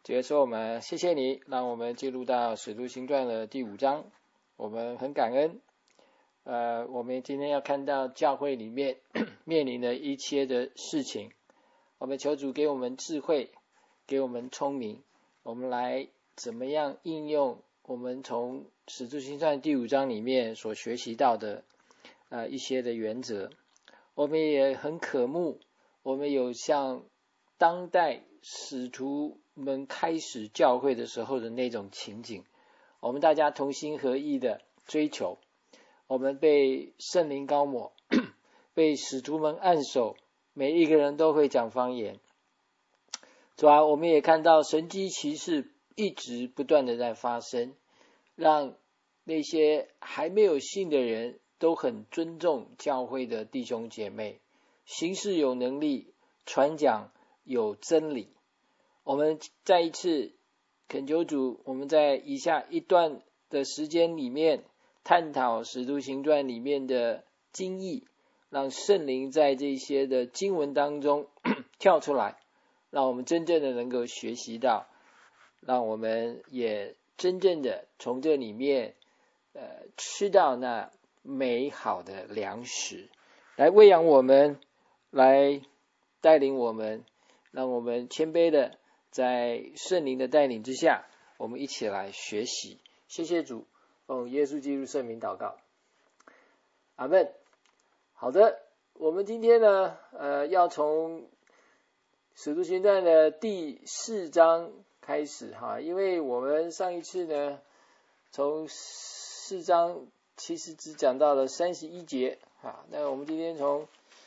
主耶稣，我们谢谢你，让我们进入到使徒行传的第5章，我们很感恩。我们今天要看到教会里面面临的一切的事情，我们求主给我们智慧，给我们聪明，我们来怎么样应用我们从使徒行传第5章里面所学习到的一些的原则。我们也很渴慕，我们有像当代使徒们开始教会的时候的那种情景，我们大家同心合意的追求，我们被圣灵膏抹，被使徒们按手，每一个人都会讲方言。主啊，我们也看到神迹奇事一直不断的在发生，让那些还没有信的人都很尊重教会的弟兄姐妹，行事有能力，传讲有真理。我们再一次恳求主，我们在以下一段的时间里面探讨使徒行传里面的经义，让圣灵在这些的经文当中跳出来，让我们真正的能够学习到，让我们也真正的从这里面吃到那美好的粮食，来喂养我们，来带领我们，让我们谦卑的在圣灵的带领之下，我们一起来学习。谢谢主，奉耶稣基督圣名祷告，阿们。好的，我们今天呢要从使徒行传的第4章开始哈，因为我们上一次呢从4章其实只讲到了31节哈，那我们今天从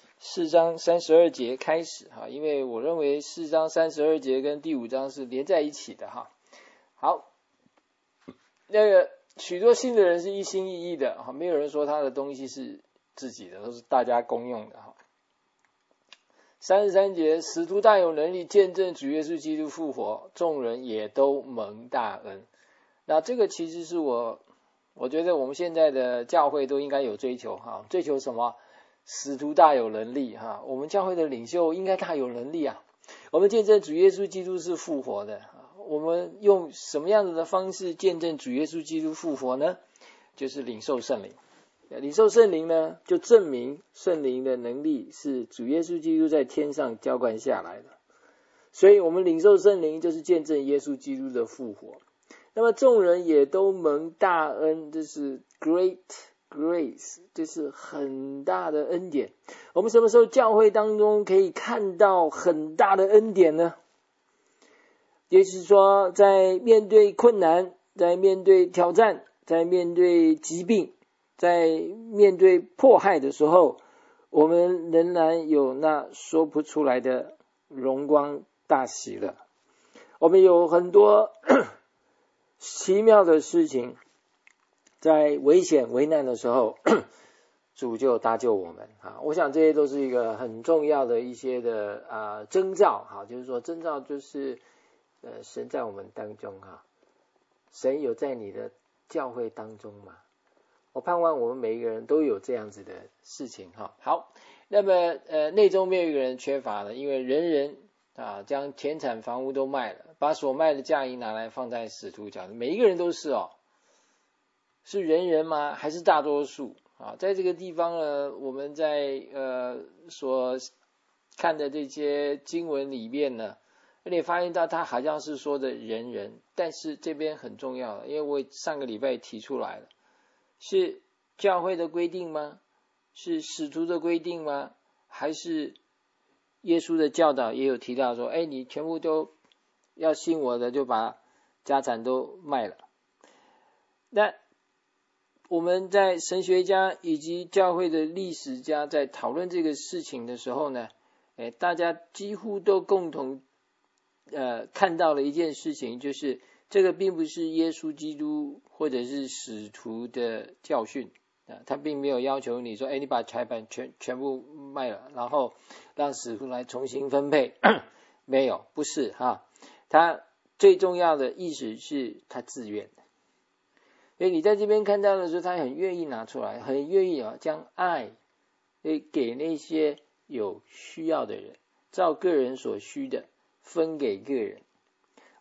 4章32节开始哈，因为我认为4章32节跟第5章是连在一起的哈。好，那个许多信的人是一心一意的哈，没有人说他的东西是自己的，都是大家公用的哈。33节，使徒大有能力见证主耶稣基督复活，众人也都蒙大恩。那这个其实是我觉得我们现在的教会都应该有追求哈，追求什么？使徒大有能力哈，我们教会的领袖应该大有能力啊。我们见证主耶稣基督是复活的，我们用什么样子的方式见证主耶稣基督复活呢？就是领受圣灵。领受圣灵呢，就证明圣灵的能力是主耶稣基督在天上浇灌下来的。所以我们领受圣灵就是见证耶稣基督的复活。那么众人也都蒙大恩，这是 great grace， 这是很大的恩典。我们什么时候教会当中可以看到很大的恩典呢？也就是说，在面对困难，在面对挑战，在面对疾病，在面对迫害的时候，我们仍然有那说不出来的荣光大喜乐。我们有很多奇妙的事情，在危险危难的时候主就搭救我们啊！我想这些都是一个很重要的一些的征兆哈，就是说征兆就是神在我们当中哈，神有在你的教会当中吗？我盼望我们每一个人都有这样子的事情哈。好，那么内中没有一个人缺乏的，因为人人将田产房屋都卖了，把所卖的价银拿来放在使徒脚下，每一个人都是哦。是人人吗？还是大多数啊？在这个地方呢，我们在所看的这些经文里面呢，你发现到他好像是说的人人，但是这边很重要的，因为我上个礼拜提出来了，是教会的规定吗？是使徒的规定吗？还是耶稣的教导也有提到说，你全部都要信我的，就把家产都卖了。那我们在神学家以及教会的历史家在讨论这个事情的时候呢，大家几乎都共同看到了一件事情，就是这个并不是耶稣基督或者是使徒的教训他并没有要求你说你把财产全部卖了，然后让使徒来重新分配没有，不是哈，他最重要的意思是他自愿的。所以你在这边看到的时候，他很愿意拿出来，很愿意将爱给那些有需要的人，照个人所需的分给个人。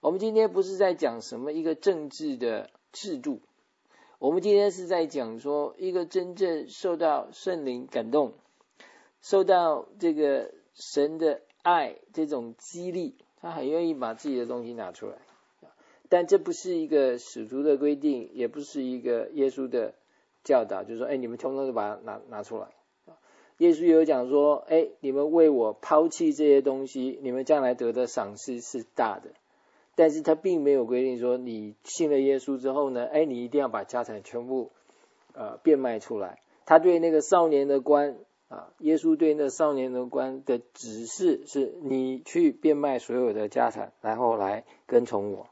我们今天不是在讲什么一个政治的制度，我们今天是在讲说一个真正受到圣灵感动，受到这个神的爱这种激励，他很愿意把自己的东西拿出来。但这不是一个使徒的规定，也不是一个耶稣的教导，就是说你们通通都把它拿出来。耶稣有讲说你们为我抛弃这些东西，你们将来得的赏赐是大的。但是他并没有规定说你信了耶稣之后呢你一定要把家产全部变卖出来。他对那个少年的官耶稣对那少年的官的指示是你去变卖所有的家产，然后来跟从我。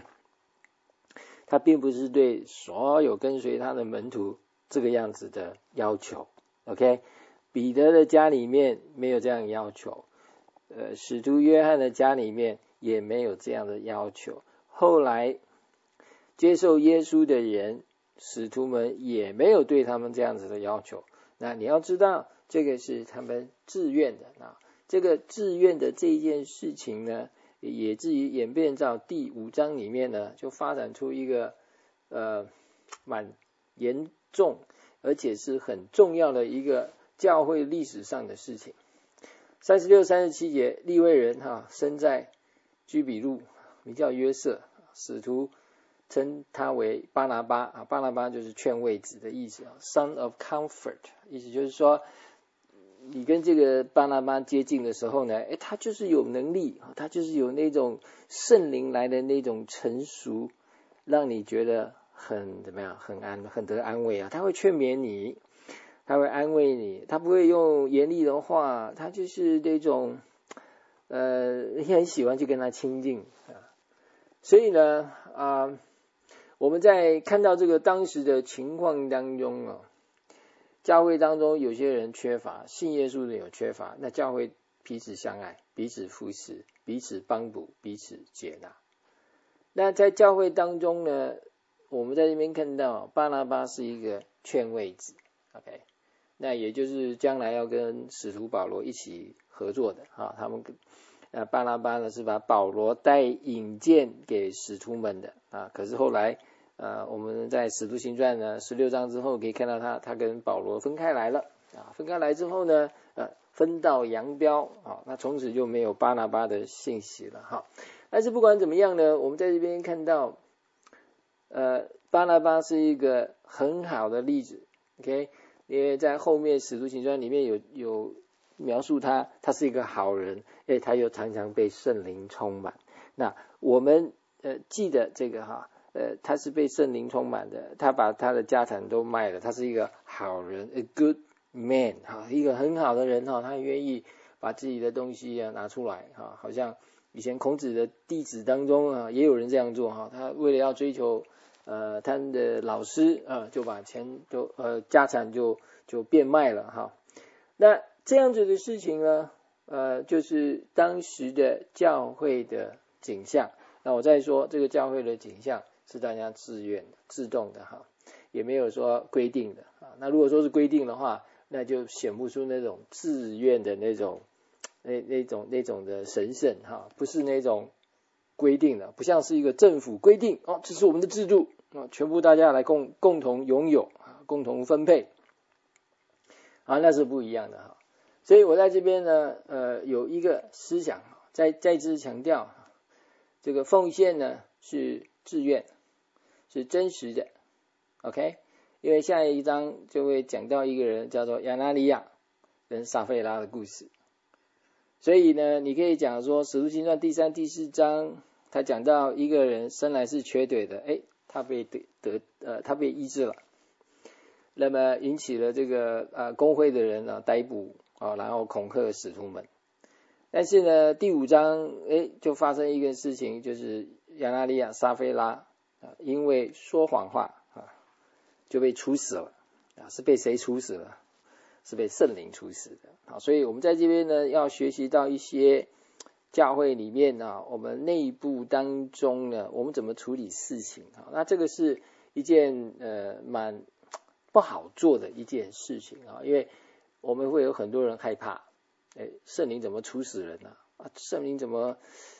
他并不是对所有跟随他的门徒这个样子的要求。 OK， 彼得的家里面没有这样要求，使徒约翰的家里面也没有这样的要求。后来接受耶稣的人，使徒们也没有对他们这样子的要求。那你要知道，这个是他们自愿的。这个自愿的这件事情呢，也至于演变到第5章里面呢，就发展出一个蛮严重而且是很重要的一个教会历史上的事情。36、37节，利未人生在居比路，名叫约瑟，使徒称他为巴拿巴巴拿巴就是劝慰子的意思，Son of Comfort， 意思就是说你跟这个巴拿巴接近的时候呢，他就是有能力，他就是有那种圣灵来的那种成熟，让你觉得很怎么样，很得安慰他会劝勉你，他会安慰你，他不会用严厉的话，他就是那种你很喜欢去跟他亲近所以呢我们在看到这个当时的情况当中教会当中有些人缺乏，信耶稣的有缺乏，那教会彼此相爱，彼此扶持，彼此帮补，彼此接纳。那在教会当中呢，我们在这边看到巴拿巴是一个劝慰子 OK， 那也就是将来要跟使徒保罗一起合作的他们巴拿巴呢是把保罗带引荐给使徒们的可是后来我们在使徒行传呢16章之后可以看到他跟保罗分开来了分开来之后呢分道扬镳那从此就没有巴拿巴的信息了但是不管怎么样呢，我们在这边看到巴拿巴是一个很好的例子 OK， 因为在后面使徒行传里面有描述他是一个好人，他又常常被圣灵充满。那我们记得这个他是被圣灵充满的，他把他的家产都卖了，他是一个好人 a good man 一个很好的人他愿意把自己的东西拿出来好像以前孔子的弟子当中也有人这样做他为了要追求他的老师就把钱都家产就变卖了那这样子的事情呢就是当时的教会的景象。那我再说这个教会的景象是大家自愿的自动的也没有说规定的那如果说是规定的话，那就显不出那种自愿的那种的神圣不是那种规定的，不像是一个政府规定这是我们的制度全部大家来共同拥有共同分配那是不一样的所以我在这边呢有一个思想再次强调这个奉献呢是自愿是真实的 OK， 因为下一章就会讲到一个人叫做亚拿尼亚跟撒非拉的故事。所以呢你可以讲说使徒行传第3、第4章他讲到一个人生来是瘸腿的他被医治了，那么引起了这个公会的人逮捕然后恐吓使徒们。但是呢第5章就发生一个事情，就是亚拿尼亚撒非拉因为说谎话就被处死了是被谁处死了？是被圣灵处死的所以我们在这边呢要学习到一些教会里面我们内部当中呢我们怎么处理事情那这个是一件蛮不好做的一件事情因为我们会有很多人害怕圣灵怎么处死人圣灵怎么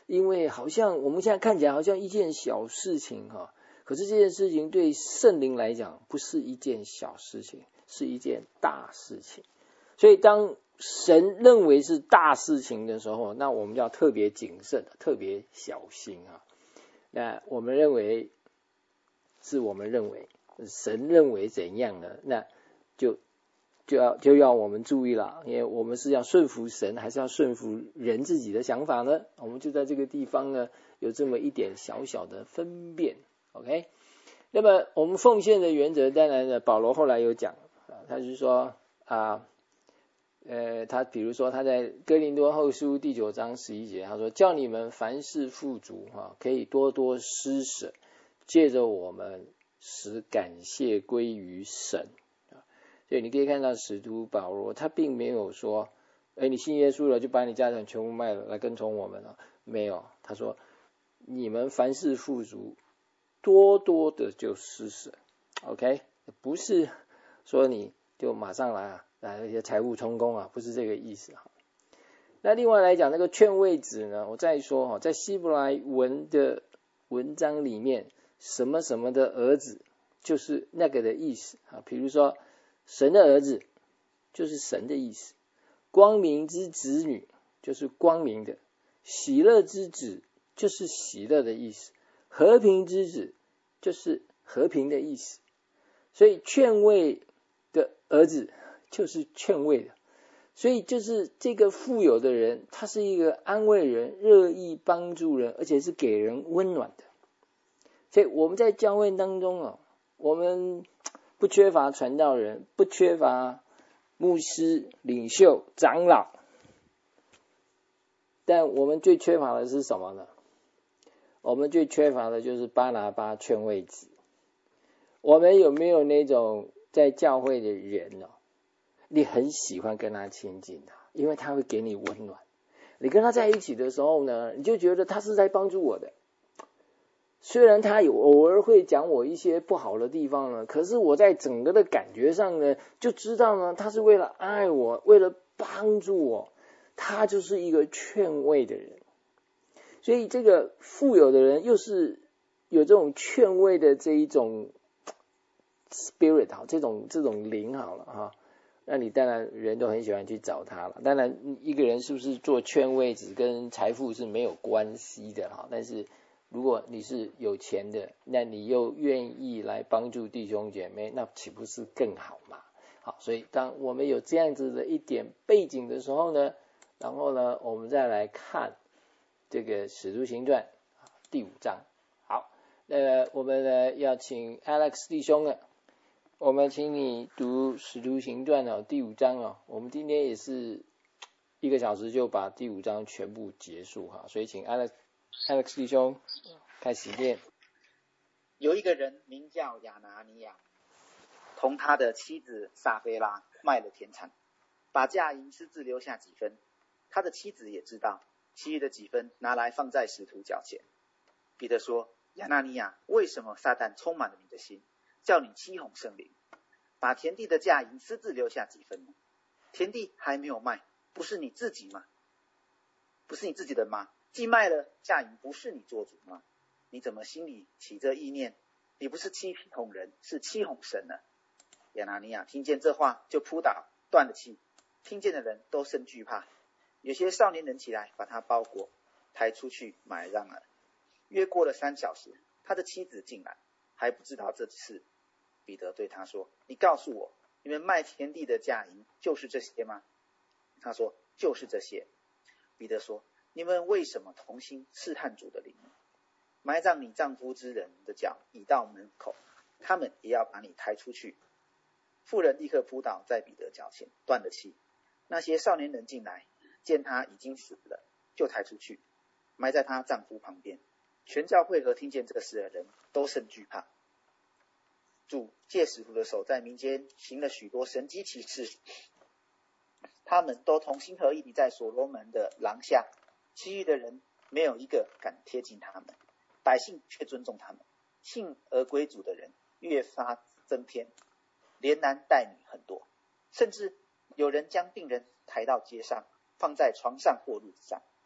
因为好像我们现在看起来好像一件小事情哈，可是这件事情对圣灵来讲不是一件小事情，是一件大事情。所以当神认为是大事情的时候，那我们要特别谨慎，特别小心啊。那我们认为是我们认为，神认为怎样呢？那就要我们注意了，因为我们是要顺服神，还是要顺服人自己的想法呢？我们就在这个地方呢，有这么一点小小的分辨。OK， 那么我们奉献的原则，当然呢，保罗后来有讲他是说他比如说他在哥林多后书第9章11节，他说叫你们凡事富足可以多多施舍，借着我们使感谢归于神。所以你可以看到使徒保罗他并没有说你信耶稣了就把你家产全部卖了来跟从我们了，没有，他说你们凡事富足，多多的就施舍。 OK， 不是说你就马上来一些财务充公不是这个意思。那另外来讲，那个劝慰子呢，我再说在希伯来文的文章里面，什么什么的儿子就是那个的意思比如说神的儿子就是神的意思，光明之子女就是光明的，喜乐之子就是喜乐的意思，和平之子就是和平的意思。所以劝慰的儿子就是劝慰的，所以就是这个富有的人，他是一个安慰人、乐意帮助人，而且是给人温暖的。所以我们在教会当中我们不缺乏传道人，不缺乏牧师、领袖、长老，但我们最缺乏的是什么呢？我们最缺乏的就是巴拿巴劝慰子。我们有没有那种在教会的人你很喜欢跟他亲近因为他会给你温暖，你跟他在一起的时候呢，你就觉得他是在帮助我的，虽然他偶尔会讲我一些不好的地方呢，可是我在整个的感觉上呢，就知道呢，他是为了爱我，为了帮助我，他就是一个劝慰的人。所以这个富有的人又是有这种劝慰的这一种 spirit 这种灵好了那你当然人都很喜欢去找他了。当然一个人是不是做劝慰只跟财富是没有关系的但是如果你是有钱的，那你又愿意来帮助弟兄姐妹，那岂不是更好嘛？好，所以当我们有这样子的一点背景的时候呢，然后呢，我们再来看这个使徒行传第5章。好，我们呢要请 Alex 弟兄了，我们请你读使徒行传第5章我们今天也是1个小时就把第5章全部结束所以请 Alex 弟兄开始念。 有一个人名叫亚拿尼亚，同他的妻子撒非拉卖了田产，把价银私自留下几分，他的妻子也知道，其余的几分拿来放在使徒脚前。彼得说，亚拿尼亚，为什么撒旦充满了你的心，叫你欺哄圣灵，把田地的价银私自留下几分呢？田地还没有卖，不是你自己吗？不是你自己的吗？既卖了价银，不是你做主吗？你怎么心里起这意念？你不是欺哄人，是欺哄神呢。亚拿尼亚听见这话，就扑倒，断了气。听见的人都甚惧怕。有些少年人起来，把他包裹，抬出去埋葬了。约过了3小时，他的妻子进来，还不知道这事。彼得对他说，你告诉我，你们卖田地的价银就是这些吗？他说，就是这些。彼得说，你们为什么同心试探主的灵呢？埋葬你丈夫之人的脚已到门口，他们也要把你抬出去。妇人立刻扑倒在彼得脚前，断了气。那些少年人进来，见他已经死了，就抬出去，埋在她丈夫旁边。全教会和听见这个事的人都甚惧怕。主借使徒的手在民间行了许多神迹奇事，他们都同心合意地在所罗门的廊下，其余的人没有一个敢贴近他们，百姓却尊重他们。信而归主的人越发增添，连男带女很多，甚至有人将病人抬到街上，放在床上或褥子上，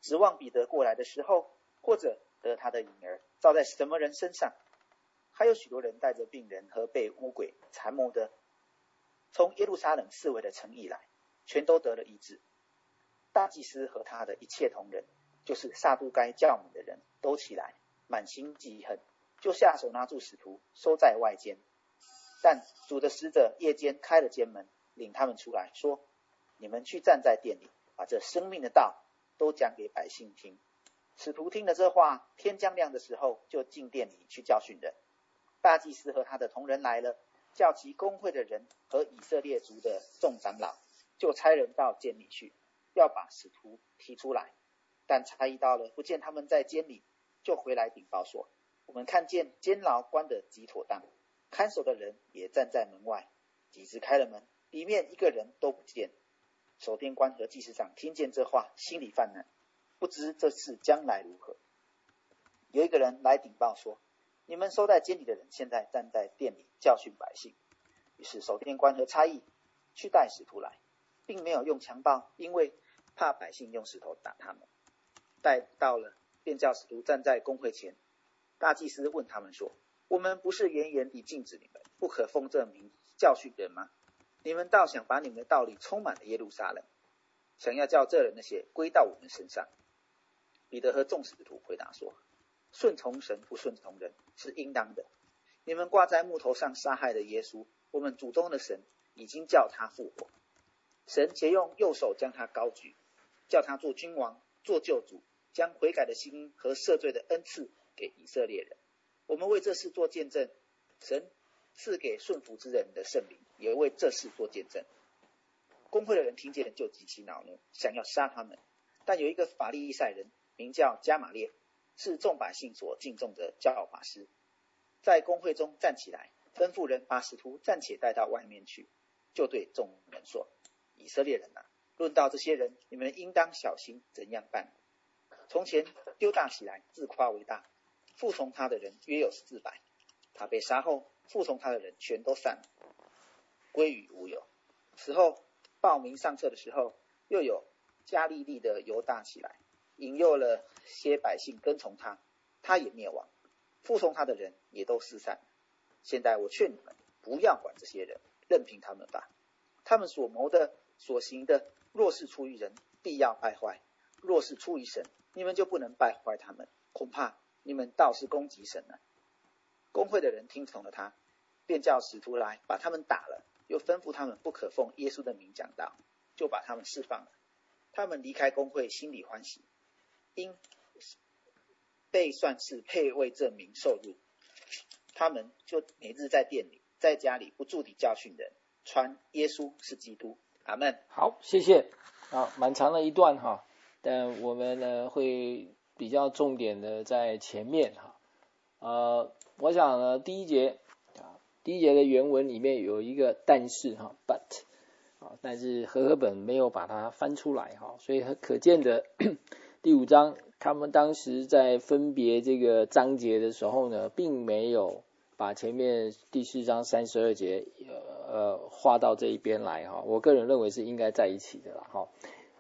指望彼得过来的时候，或者得他的影儿照在什么人身上。还有许多人带着病人和被污鬼缠磨的，从耶路撒冷四围的城邑来，全都得了医治。大祭司和他的一切同人，就是撒都该教母的人，都起来，满心记恨，就下手拿住使徒，收在外间。但主的使者夜间开了监门，领他们出来，说：你们去站在殿里，把这生命的道都讲给百姓听。使徒听了这话，天将亮的时候，就进殿里去教训人。大祭司和他的同人来了，叫其公会的人和以色列族的众长老，就差人到监里去，要把使徒提出来。但差役到了，不见他们在监里，就回来禀报说：我们看见监牢关得极妥当，看守的人也站在门外。几时开了门，里面一个人都不见。守殿官和祭司长听见这话，心里犯难，不知这事将来如何。有一个人来禀报说：你们收在监里的人现在站在殿里教训百姓。于是守殿官和差役去带使徒来，并没有用强暴，因为怕百姓用石头打他们。带到了，便叫使徒站在公会前。大祭司问他们说：我们不是严严地禁止你们不可奉这名教训人吗？你们倒想把你们的道理充满了耶路撒冷，想要叫这人的血归到我们身上。彼得和众使徒回答说：顺从神不顺从人是应当的。你们挂在木头上杀害的耶稣，我们祖宗的神已经叫他复活。神且用右手将他高举，叫他做君王，做救主，将悔改的心和赦罪的恩赐给以色列人。我们为这事做见证，神赐给顺服之人的圣灵也为这事做见证。公会的人听见就极其恼怒，想要杀他们。但有一个法利赛人名叫加玛列，是众百姓所敬重的教法师，在公会中站起来，吩咐人把使徒暂且带到外面去，就对众人说：以色列人啊，论到这些人，你们应当小心怎样办。从前丢大起来，自夸为大，服从他的人约有400。他被杀后，服从他的人全都散了，归于无有。此后报名上册的时候，又有加利利的犹大起来，引诱了些百姓跟从他，他也灭亡，服从他的人也都四散。现在我劝你们，不要管这些人，任凭他们吧。他们所谋的所行的，若是出于人，必要败坏；若是出于神，你们就不能败坏他们，恐怕你们倒是攻击神了。公会的人听从了他，便叫使徒来把他们打了，又吩咐他们不可奉耶稣的名讲道，就把他们释放了。他们离开公会，心里欢喜，因被算是配为这名受辱。他们就每日在店里，在家里不住地教训人，传耶稣是基督。阿们。 好，谢谢。蛮长的一段哈，但我们呢会比较重点的在前面哈。我想呢第一节的原文里面有一个但是哈 but 但是和合本没有把它翻出来哈，所以可见的第5章他们当时在分别这个章节的时候呢，并没有把前面第4章32节画到这一边来哈。我个人认为是应该在一起的啦哈。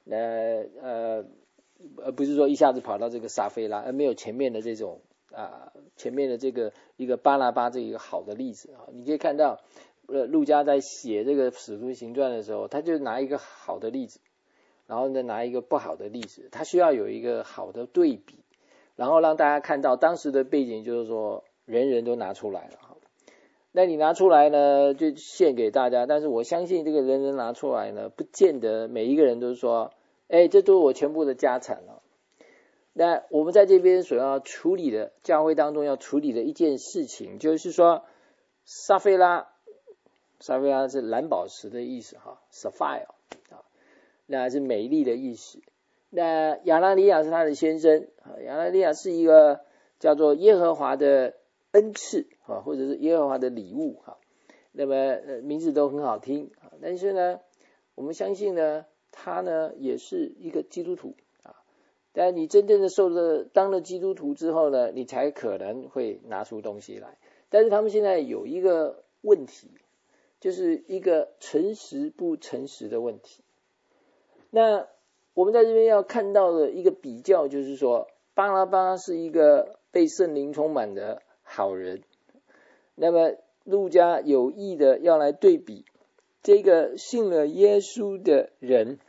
不是说一下子跑到这个撒非拉，而没有前面的这种前面的这个一个巴拿巴这一个好的例子啊。你可以看到路加在写这个使徒行传的时候，他就拿一个好的例子，然后呢拿一个不好的例子，他需要有一个好的对比，然后让大家看到当时的背景，就是说人人都拿出来了。那你拿出来呢就献给大家，但是我相信这个人人拿出来呢，不见得每一个人都说这都是我全部的家产了。那我们在这边所要处理的，教会当中要处理的一件事情，就是说撒非拉是蓝宝石的意思哈 ，sapphire 那是美丽的意思。那亚拿尼亚是他的先生，亚拿尼亚是一个叫做耶和华的恩赐或者是耶和华的礼物那么名字都很好听，但是呢我们相信呢他呢也是一个基督徒但你真正的当了基督徒之后呢，你才可能会拿出东西来。但是他们现在有一个问题，就是一个诚实不诚实的问题。那我们在这边要看到的一个比较，就是说巴拿巴是一个被圣灵充满的好人，那么路加有意的要来对比这个信了耶稣的人，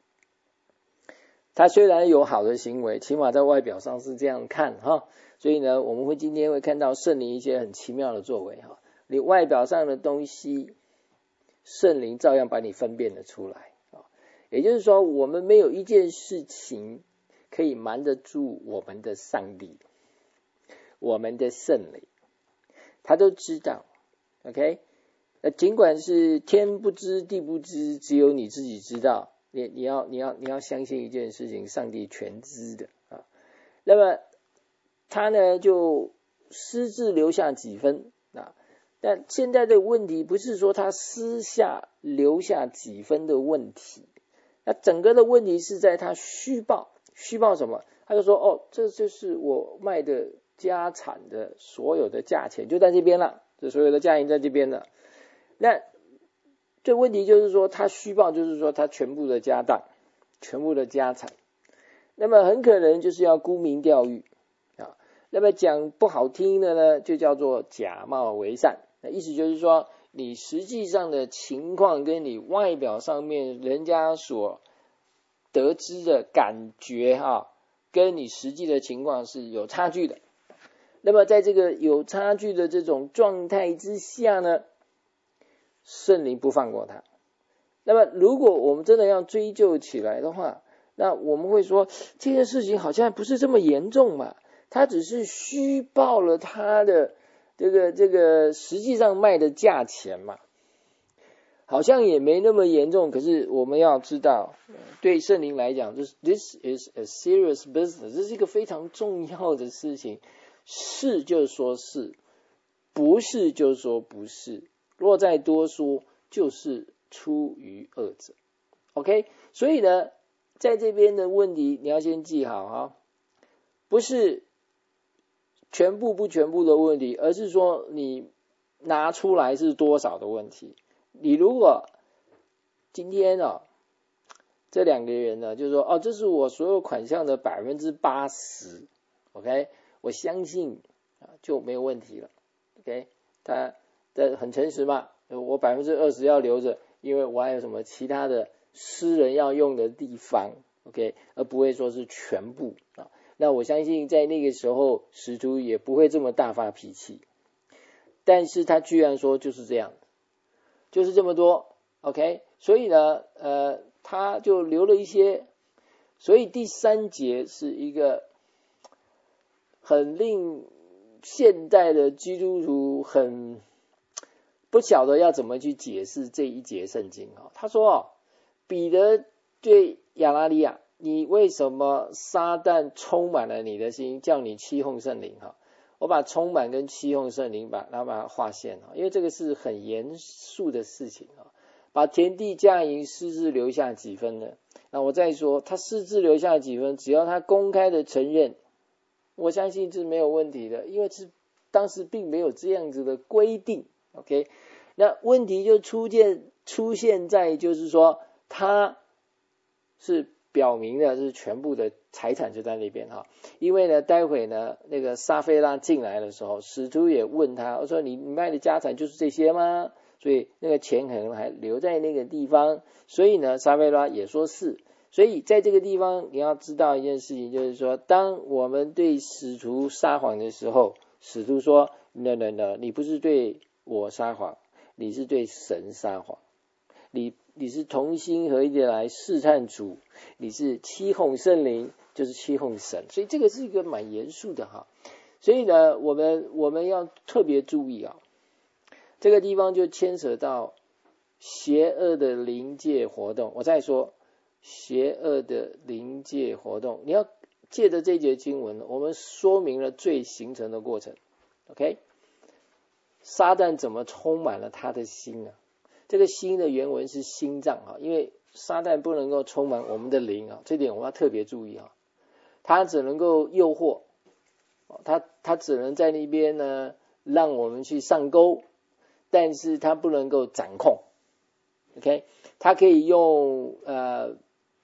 他虽然有好的行为，起码在外表上是这样看哈，所以呢，我们今天会看到圣灵一些很奇妙的作为哈，你外表上的东西，圣灵照样把你分辨得出来。也就是说，我们没有一件事情可以瞒得住我们的上帝，我们的圣灵，他都知道。OK， 尽管是天不知地不知，只有你自己知道，你要相信一件事情，上帝全知的啊。那么他呢就私自留下几分啊。但现在的问题不是说他私下留下几分的问题。那整个的问题是在他虚报什么？他就说这就是我卖的家产的所有的价钱就在这边了，这所有的价银在这边了。那这问题就是说他虚报，就是说他全部的家当，全部的家产，那么很可能就是要沽名钓誉啊。那么讲不好听的呢，就叫做假冒为善。那意思就是说，你实际上的情况跟你外表上面人家所得知的感觉跟你实际的情况是有差距的。那么在这个有差距的这种状态之下呢，圣灵不放过他。那么如果我们真的要追究起来的话，那我们会说这件事情好像不是这么严重嘛，他只是虚报了他的这个实际上卖的价钱嘛，好像也没那么严重。可是我们要知道，对圣灵来讲，就是 This is a serious business， 这是一个非常重要的事情，是就说是，不是就说不是，若再多说就是出于恶者。 OK， 所以呢在这边的问题你要先记好不是全部不全部的问题，而是说你拿出来是多少的问题。你如果今天这两个人呢，就是说这是我所有款项的 80%， OK， 我相信就没有问题了。 OK， 他很诚实嘛，我 20% 要留着，因为我还有什么其他的私人要用的地方， OK， 而不会说是全部那我相信在那个时候使徒也不会这么大发脾气，但是他居然说就是这样，就是这么多。 OK， 所以呢他就留了一些。所以第3节是一个很令现代的基督徒很不晓得要怎么去解释这一节圣经他说彼得对亚拿尼亚，你为什么撒旦充满了你的心，叫你欺哄圣灵我把充满跟欺哄圣灵把它划线因为这个是很严肃的事情把田地价银私自留下几分呢？那我再说他私自留下几分，只要他公开的承认，我相信是没有问题的，因为当时并没有这样子的规定。 OK， 那问题就出现在就是说他是表明的是全部的财产就在那边因为呢待会呢那个撒非拉进来的时候，使徒也问他，我说你卖的家产就是这些吗？所以那个钱可能还留在那个地方，所以呢撒非拉也说是。所以在这个地方你要知道一件事情，就是说当我们对使徒撒谎的时候，使徒说 no， 你不是对我撒谎，你是对神撒谎，你是同心合意的来试探主，你是欺哄圣灵，就是欺哄神。所以这个是一个蛮严肃的所以呢我们要特别注意这个地方就牵扯到邪恶的灵界活动。我再说邪恶的灵界活动，你要借着这节经文，我们说明了罪形成的过程。 OK， 撒旦怎么充满了他的心这个心的原文是心脏因为撒旦不能够充满我们的灵这点我们要特别注意他只能够诱惑他只能在那边呢让我们去上钩，但是他不能够掌控。 OK， 他可以用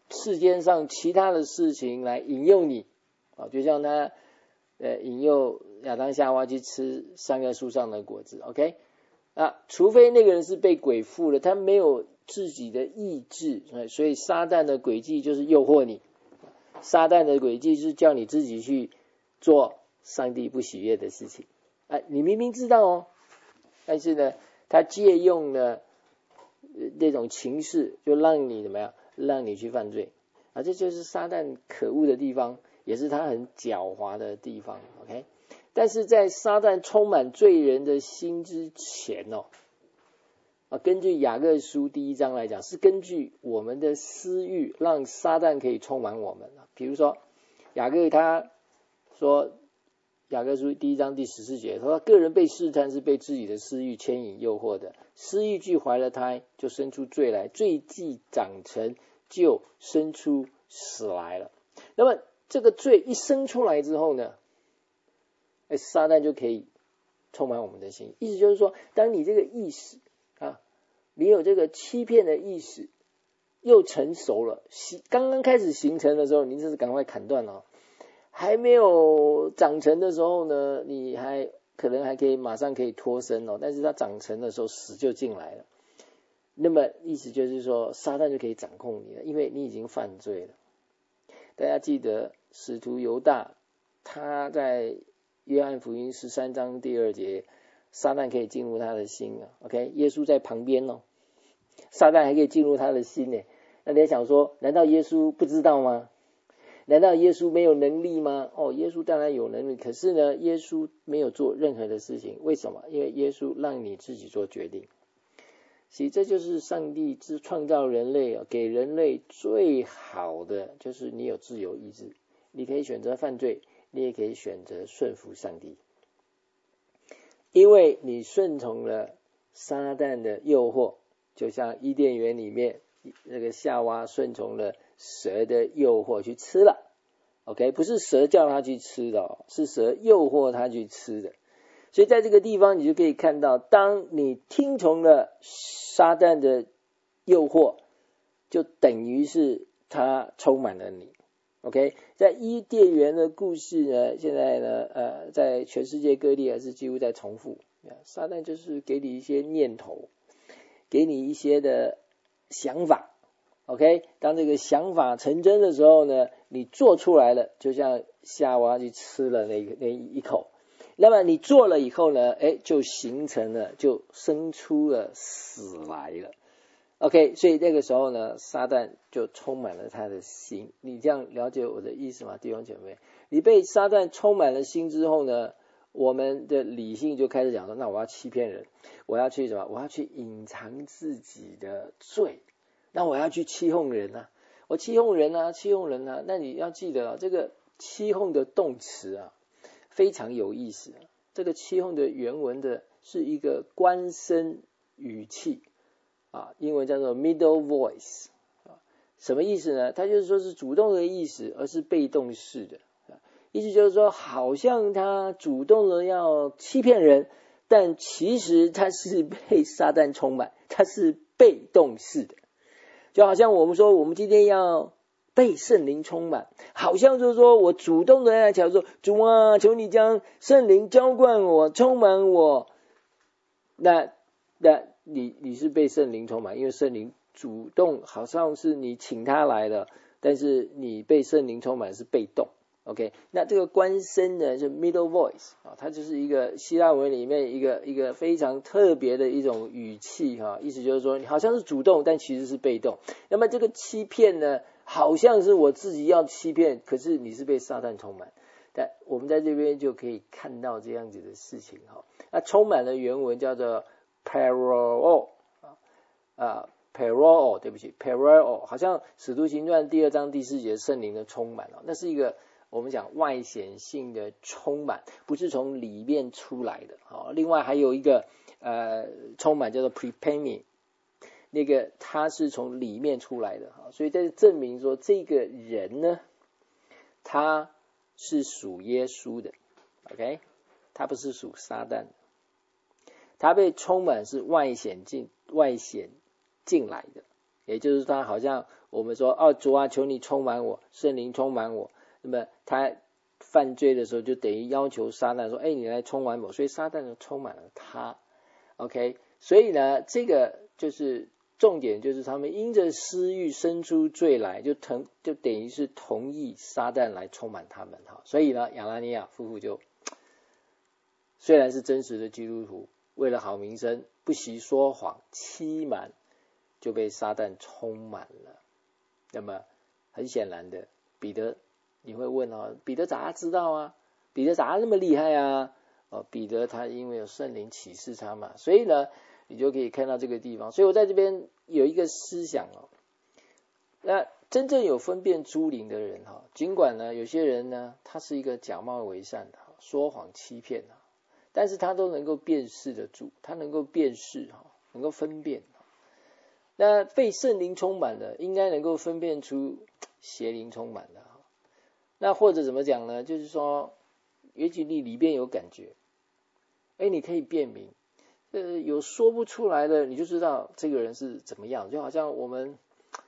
世间上其他的事情来引诱你啊，就像他引诱亚当夏娃去吃三个树上的果子 ，OK 啊，除非那个人是被鬼附了，他没有自己的意志，所以撒旦的诡计就是诱惑你，撒旦的诡计是叫你自己去做上帝不喜悦的事情，你明明知道哦，但是呢，他借用了那种情势，就让你怎么样，让你去犯罪啊，这就是撒旦可恶的地方，也是他很狡猾的地方 ，OK。但是在撒旦充满罪人的心之前根据雅各书第1章来讲，是根据我们的私欲让撒旦可以充满我们。比如说雅各他说，雅各书第1章第14节说，个人被试探是被自己的私欲牵引诱惑的，私欲既怀了胎，就生出罪来，罪既长成，就生出死来了。那么这个罪一生出来之后呢，撒旦就可以充满我们的心。意思就是说，当你这个意识你有这个欺骗的意识又成熟了，刚刚开始形成的时候，你就是赶快砍断了，还没有长成的时候呢，你还可能还可以马上可以脱身但是它长成的时候死就进来了。那么意思就是说，撒旦就可以掌控你了，因为你已经犯罪了。大家记得使徒犹大，他在约翰福音13章第2节，撒旦可以进入他的心OK， 耶稣在旁边撒旦还可以进入他的心呢。那你想说，难道耶稣不知道吗？难道耶稣没有能力吗？耶稣当然有能力，可是呢，耶稣没有做任何的事情。为什么？因为耶稣让你自己做决定。所以这就是上帝创造人类给人类最好的，就是你有自由意志，你可以选择犯罪，你也可以选择顺服上帝。因为你顺从了撒旦的诱惑，就像伊甸园里面那个夏娃顺从了蛇的诱惑去吃了 OK， 不是蛇叫他去吃的是蛇诱惑他去吃的。所以在这个地方你就可以看到，当你听从了撒旦的诱惑，就等于是他充满了你 OK。 在伊甸园的故事呢，现在呢在全世界各地还是几乎在重复。撒旦就是给你一些念头，给你一些的想法 OK， 当这个想法成真的时候呢，你做出来了，就像夏娃去吃了那一口，那么你做了以后呢，就形成了，就生出了死来了 OK。 所以那个时候呢，撒旦就充满了他的心。你这样了解我的意思吗，弟兄姐妹？你被撒旦充满了心之后呢，我们的理性就开始讲说，那我要欺骗人，我要去什么？我要去隐藏自己的罪，那我要去欺哄人我欺哄人那你要记得这个欺哄的动词非常有意思这个欺哄的原文的是一个官声语气英文叫做 middle voice 什么意思呢？它就是说是主动的意思，而是被动式的意思就是说，好像他主动的要欺骗人，但其实他是被撒旦充满，他是被动式的。就好像我们说，我们今天要被圣灵充满，好像就是说我主动的来求说，主啊，求你将圣灵浇灌我，充满我。那你是被圣灵充满，因为圣灵主动，好像是你请他来的，但是你被圣灵充满是被动。OK， 那这个官声呢，就 middle voice 它就是一个希腊文里面一个非常特别的一种语气意思就是说你好像是主动，但其实是被动。那么这个欺骗呢，好像是我自己要欺骗，可是你是被撒旦充满。但我们在这边就可以看到这样子的事情那充满了原文叫做 paroo paroo 对不起 paroo， 好像使徒行传第2章第4节圣灵的充满那是一个我们讲外显性的充满，不是从里面出来的另外还有一个充满叫做 prepemi， 那个它是从里面出来的所以这证明说这个人呢，他是属耶稣的 OK， 他不是属撒旦的，他被充满是外显进来的也就是他好像我们说主啊，求你充满我，圣灵充满我。那么他犯罪的时候就等于要求撒旦说，你来充满我，所以撒旦就充满了他。OK， 所以呢，这个就是重点，就是他们因着私欲生出罪来，就等于是同意撒旦来充满他们。所以呢，亚拿尼亚夫妇就虽然是真实的基督徒，为了好名声，不惜说谎欺瞒，就被撒旦充满了。那么很显然的，彼得你会问彼得咋知道啊？彼得咋那么厉害啊？彼得他因为有圣灵启示他嘛，所以呢，你就可以看到这个地方。所以我在这边有一个思想那真正有分辨诸灵的人尽管呢有些人呢他是一个假冒为善的，说谎欺骗但是他都能够辨识得住，他能够辨识能够分辨。那被圣灵充满的应该能够分辨出邪灵充满的。那或者怎么讲呢，就是说也许你里边有感觉，你可以辨明，有说不出来的，你就知道这个人是怎么样。就好像我们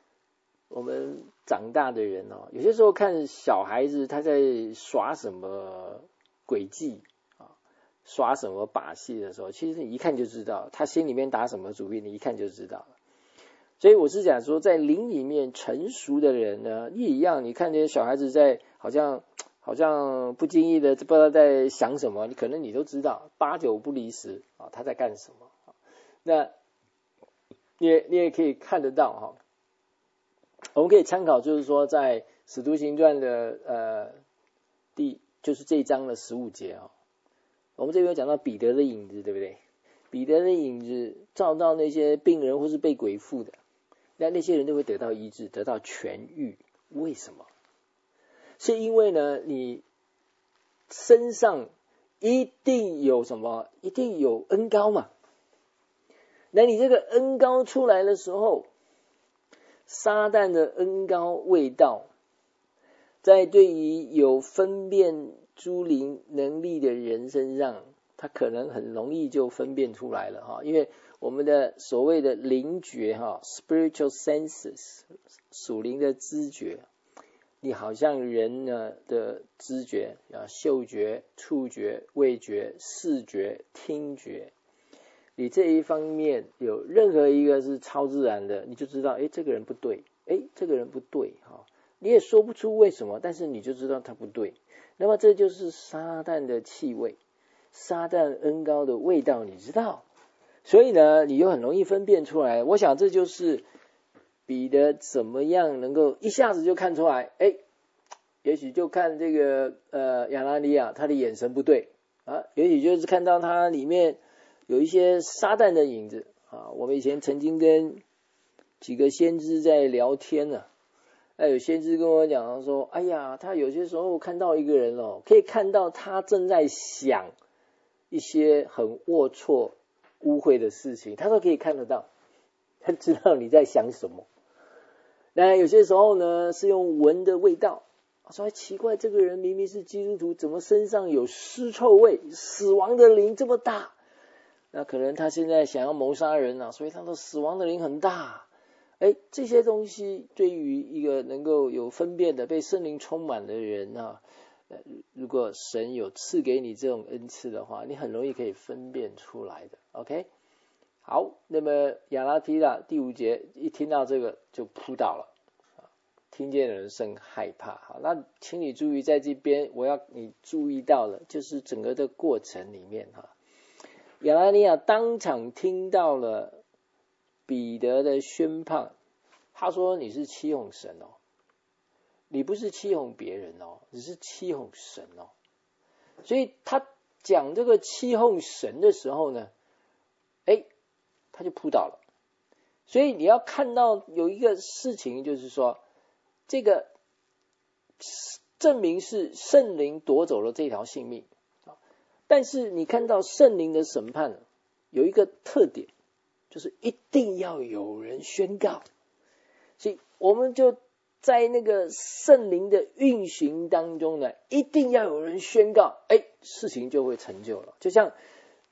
长大的人有些时候看小孩子他在耍什么诡计耍什么把戏的时候，其实你一看就知道他心里面打什么主意，你一看就知道了。所以我是讲说，在灵里面成熟的人呢，也一样，你看这些小孩子在好像不经意的不知道在想什么，可能你都知道8、9不离10他在干什么。那你也可以看得到我们可以参考，就是说在使徒行传的就是这一章的15节我们这边有讲到彼得的影子，对不对？彼得的影子照到那些病人或是被鬼附的，那些人都会得到医治，得到痊愈。为什么？是因为呢，你身上一定有什么？一定有恩膏嘛。那你这个恩膏出来的时候，撒旦的恩膏味道，在对于有分辨诸灵能力的人身上，他可能很容易就分辨出来了因为我们的所谓的灵觉spiritual senses 属灵的知觉，你好像人呢的知觉嗅觉、触觉、味觉、视觉、听觉，你这一方面有任何一个是超自然的，你就知道这个人不对，这个人不对你也说不出为什么，但是你就知道他不对。那么这就是撒旦的气味，撒旦恩膏的味道，你知道，所以呢你就很容易分辨出来。我想这就是彼得怎么样能够一下子就看出来，也许就看这个亚拿尼亚他的眼神不对也许就是看到他里面有一些撒旦的影子我们以前曾经跟几个先知在聊天有先知跟我讲说，他有些时候看到一个人可以看到他正在想一些很龌龊污秽的事情，他都可以看得到，他知道你在想什么。那有些时候呢是用闻的味道，说奇怪，这个人明明是基督徒，怎么身上有尸臭味，死亡的灵这么大？那可能他现在想要谋杀人所以他的死亡的灵很大。这些东西对于一个能够有分辨的被圣灵充满的人如果神有赐给你这种恩赐的话，你很容易可以分辨出来的。 OK， 好，那么亚拉提拉第5节一听到这个就扑倒了，听见的人甚害怕。好，那请你注意，在这边我要你注意到了，就是整个的过程里面亚拿尼亚当场听到了彼得的宣判，他说你是欺哄神你不是欺哄别人只是欺哄神所以他讲这个欺哄神的时候呢他就扑倒了。所以你要看到有一个事情，就是说这个证明是圣灵夺走了这条性命，但是你看到圣灵的审判有一个特点，就是一定要有人宣告。所以我们就在那个圣灵的运行当中呢，一定要有人宣告，事情就会成就了。就像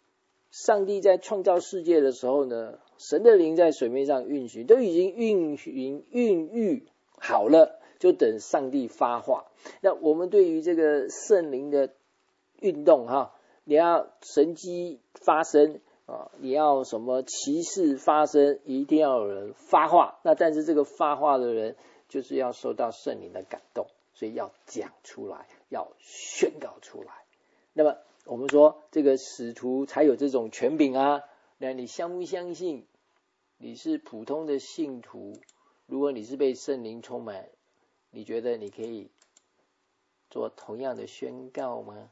上帝在创造世界的时候呢，神的灵在水面上运行，都已经孕育好了，就等上帝发话。那我们对于这个圣灵的运动哈，你要神迹发生啊，你要什么奇事发生，一定要有人发话。那但是这个发话的人就是要受到圣灵的感动，所以要讲出来，要宣告出来。那么我们说这个使徒才有这种权柄啊。那你相不相信你是普通的信徒，如果你是被圣灵充满，你觉得你可以做同样的宣告吗？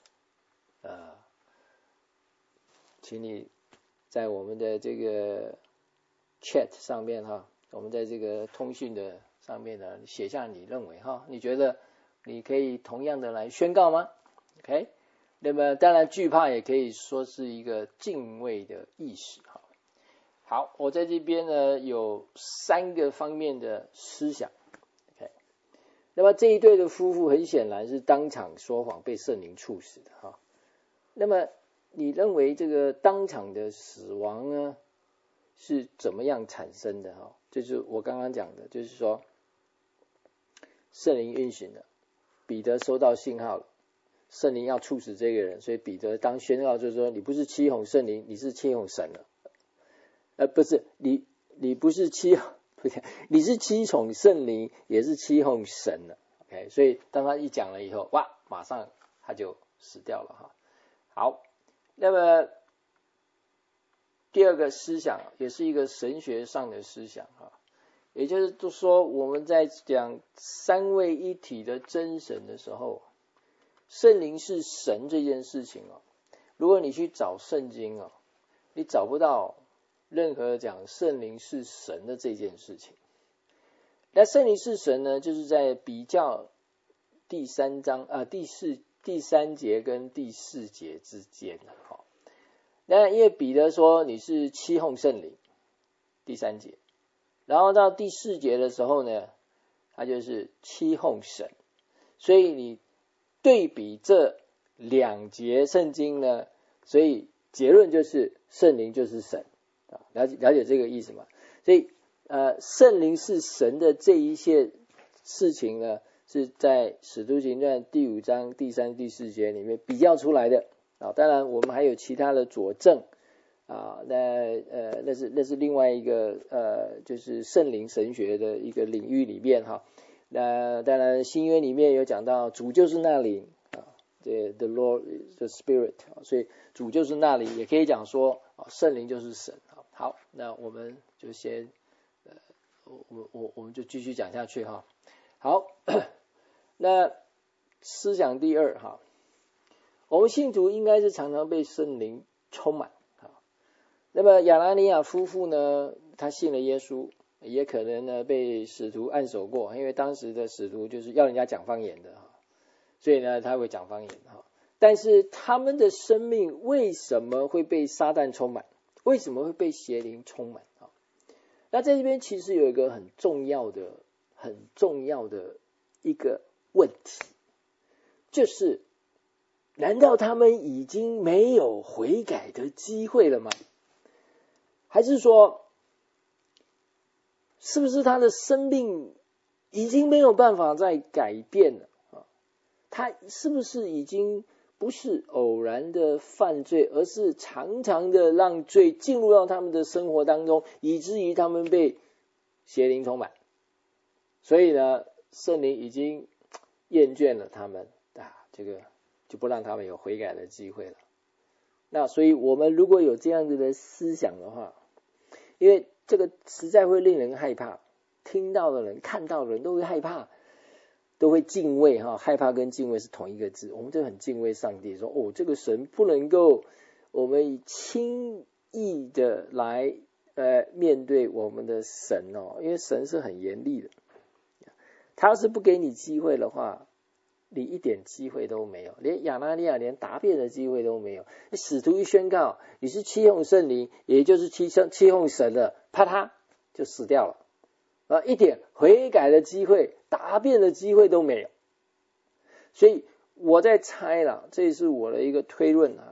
请你在我们的这个 chat 上面哈，我们在这个通讯的上面呢，写下你认为哈，你觉得你可以同样的来宣告吗 ？OK， 那么当然惧怕也可以说是一个敬畏的意识哈。好，我在这边呢有3个方面的思想。OK， 那么这一对的夫妇很显然是当场说谎被圣灵处死的哈。那么你认为这个当场的死亡呢是怎么样产生的哈？就是我刚刚讲的，就是说圣灵运行了，彼得收到信号了，圣灵要处死这个人，所以彼得当宣告就是说，你不是欺哄圣灵，你是欺哄神了。不是你不是你是欺哄圣灵，也是欺哄神了。OK， 所以当他一讲了以后，哇，马上他就死掉了哈。好，那么第二个思想也是一个神学上的思想哈，也就是说我们在讲三位一体的真神的时候，圣灵是神这件事情哦，如果你去找圣经哦，你找不到任何讲圣灵是神的这件事情。那圣灵是神呢，就是在比较第3节跟第4节之间的哈。那因为彼得说你是欺哄圣灵，第3节，然后到第4节的时候呢，他就是欺哄神，所以你对比这2节圣经呢，所以结论就是圣灵就是神啊，了解这个意思吗？所以圣灵是神的这一些事情呢，是在使徒行传第5章第3、第4节里面比较出来的啊。当然我们还有其他的佐证啊，那是另外一个就是圣灵神学的一个领域里面哈。那当然新约里面有讲到主就是那灵啊， the Lord the Spirit， 所以主就是那灵，也可以讲说圣灵就是神。好，那我们就先我们就继续讲下去哈。好，那思想第2哈，我们信徒应该是常常被圣灵充满。那么亚拿尼亚夫妇呢，他信了耶稣，也可能呢被使徒按手过，因为当时的使徒就是要人家讲方言的，所以呢他会讲方言。但是他们的生命为什么会被撒旦充满？为什么会被邪灵充满？那在这边其实有一个很重要的一个问题，就是难道他们已经没有悔改的机会了吗？还是说是不是他的生命已经没有办法再改变了？他是不是已经不是偶然的犯罪，而是常常的让罪进入到他们的生活当中，以至于他们被邪灵充满？所以呢，圣灵已经厌倦了他们这个就不让他们有悔改的机会了。那所以我们如果有这样子的思想的话，因为这个实在会令人害怕，听到的人看到的人都会害怕，都会敬畏哈。害怕跟敬畏是同一个字，我们就很敬畏上帝，说这个神不能够我们轻易的来面对我们的神因为神是很严厉的，他要是不给你机会的话，你一点机会都没有，连亚拿尼亚连答辩的机会都没有。使徒一宣告你是欺哄圣灵，也就是欺哄神了，啪嗒就死掉了，一点悔改的机会答辩的机会都没有。所以我在猜了，这是我的一个推论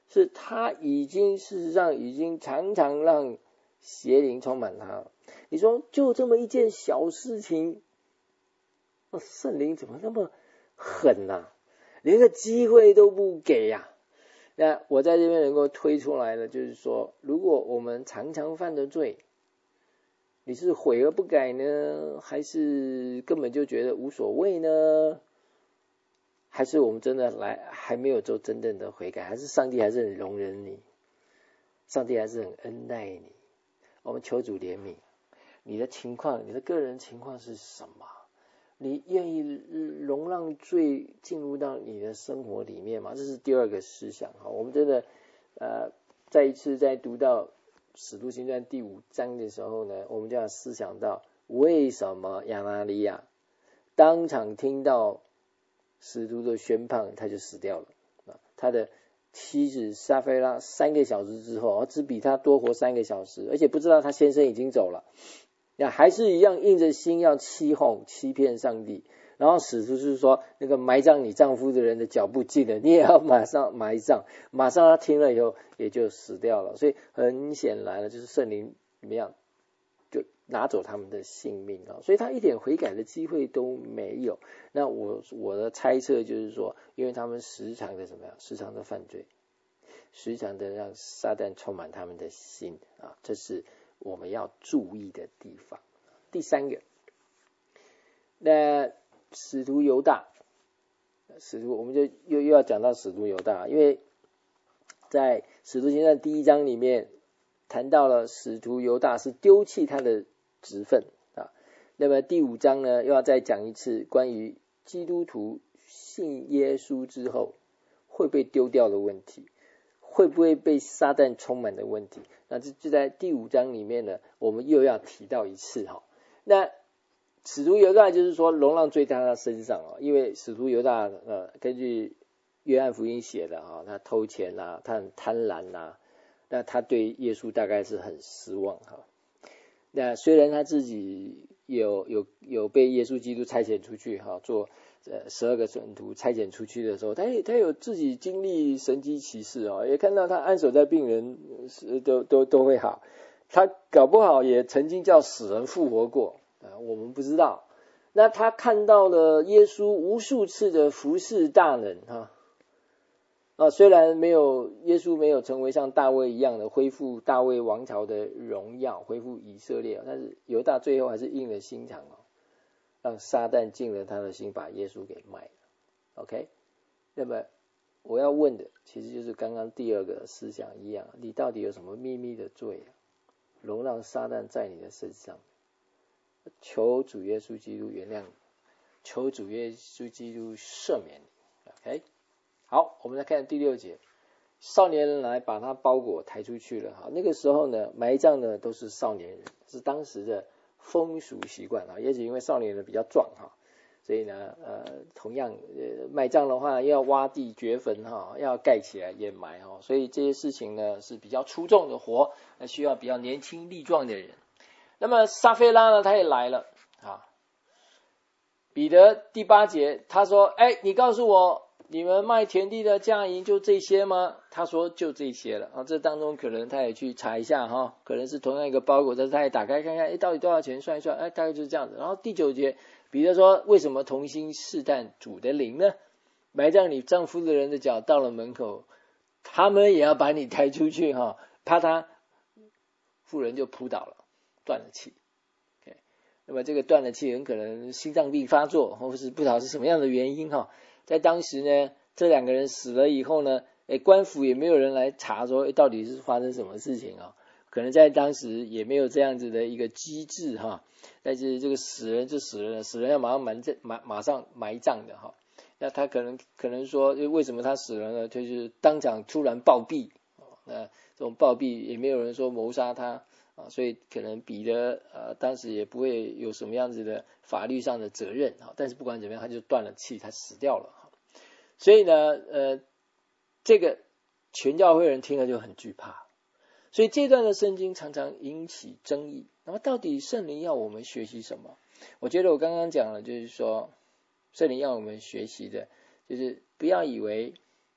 是他已经事实上已经常常让邪灵充满他了。你说就这么一件小事情，圣灵怎么那么狠啊，连个机会都不给啊。那我在这边能够推出来的就是说，如果我们常常犯的罪，你是悔而不改呢，还是根本就觉得无所谓呢？还是我们真的还没有做真正的悔改，还是上帝还是很容忍你，上帝还是很恩待你？我们求主怜悯。你的情况，你的个人情况是什么？你愿意容让罪进入到你的生活里面吗？这是第二个思想。我们真的再一次在读到使徒行传第5章的时候呢，我们就要思想到为什么亚拿尼亚当场听到使徒的宣判他就死掉了。他的妻子撒非拉3个小时之后只比他多活3个小时，而且不知道他先生已经走了，那还是一样硬着心要欺骗上帝。然后使徒是说，那个埋葬你丈夫的人的脚步近了，你也要马上埋葬。马上他听了以后也就死掉了。所以很显然了，就是圣灵怎么样就拿走他们的性命啊，所以他一点悔改的机会都没有。那我的猜测就是说，因为他们时常的怎么样，时常的犯罪，时常的让撒旦充满他们的心啊，这是我们要注意的地方。第三个，那使徒犹大，我们就又要讲到使徒犹大，因为在使徒行传第1章里面谈到了使徒犹大是丢弃他的职分啊。那么第5章呢，又要再讲一次关于基督徒信耶稣之后会被丢掉的问题，会不会被撒旦充满的问题。那这就在第5章里面呢，我们又要提到一次哈。那使徒犹大就是说容让罪在他身上因为使徒犹大根据约翰福音写的他偷钱他很贪婪那他对耶稣大概是很失望那虽然他自己有被耶稣基督差遣出去做12个使徒差遣出去的时候，他有自己经历神迹奇事也看到他按手在病人都会好，他搞不好也曾经叫死人复活过我们不知道。那他看到了耶稣无数次的服侍大能虽然耶稣没有成为像大卫一样的恢复大卫王朝的荣耀，恢复以色列但是犹大最后还是硬了心肠让撒旦进了他的心，把耶稣给卖了。 OK， 那么我要问的其实就是刚刚第二个思想一样，你到底有什么秘密的罪容让撒旦在你的身上？求主耶稣基督原谅你，求主耶稣基督赦免你。 OK， 好，我们来看第6节，少年人来把他包裹抬出去了那个时候呢，埋葬的都是少年人，是当时的风俗习惯也许因为少年人比较壮所以呢同样埋葬的话要挖地掘坟要盖起来掩埋所以这些事情呢是比较出众的活，需要比较年轻力壮的人。那么撒非拉呢，他也来了彼得第8节他说你告诉我你们卖田地的价银就这些吗？他说就这些了这当中可能他也去查一下可能是同样一个包裹，但是他也打开看看到底多少钱，算一算大概就是这样子。然后第9节彼得说，为什么同心试探主的灵呢？埋葬你丈夫的人的脚到了门口，他们也要把你抬出去怕他妇人就扑倒了，断了气。那么这个断了气很可能心脏病发作，或是不知道是什么样的原因在当时呢，这2个人死了以后呢官府也没有人来查说到底是发生什么事情可能在当时也没有这样子的一个机制但是这个死人就死人了，死人要马上埋葬的那他可能说为什么他死了呢？就是当场突然暴毙那这种暴毙也没有人说谋杀他所以可能彼得当时也不会有什么样子的法律上的责任但是不管怎么样他就断了气，他死掉了所以呢这个全教会人听了就很惧怕，所以这段的圣经常常引起争议。那么到底圣灵要我们学习什么？我觉得我刚刚讲了，就是说圣灵要我们学习的就是不要以为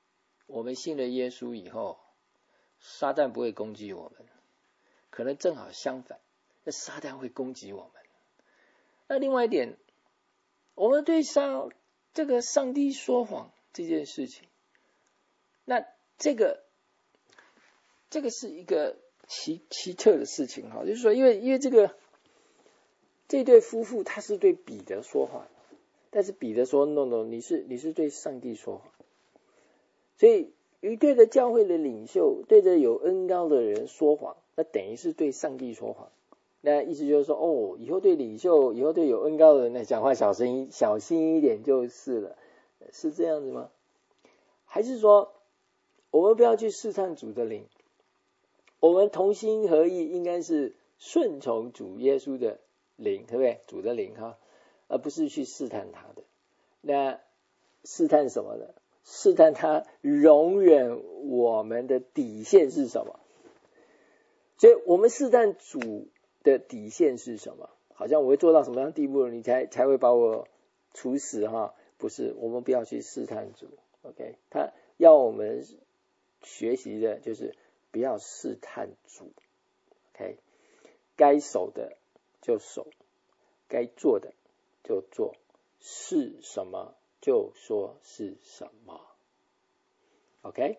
我们信了耶稣以后，撒旦不会攻击我们，可能正好相反，那撒旦会攻击我们。那另外一点，我们对这个上帝说谎这件事情，那这个是一个奇特的事情哈，就是说，因为这对夫妇他是对彼得说谎，但是彼得说 no， 你是对上帝说谎，所以一对的教会的领袖对着有恩膏的人说谎，那等于是对上帝说谎。那意思就是说，以后对领袖，以后对有恩膏的人讲话小心一点就是了，是这样子吗？还是说我们不要去试探主的灵，我们同心合意应该是顺从主耶稣的灵，对不对？主的灵哈，而不是去试探他的。那试探什么呢？试探他容忍我们的底线是什么？所以我们试探主的底线是什么？好像我会做到什么样的地步，你才会把我处死哈？不是，我们不要去试探主。OK， 他要我们学习的就是不要试探主。OK， 该守的就守，该做的就做，是什么就说是什么。OK，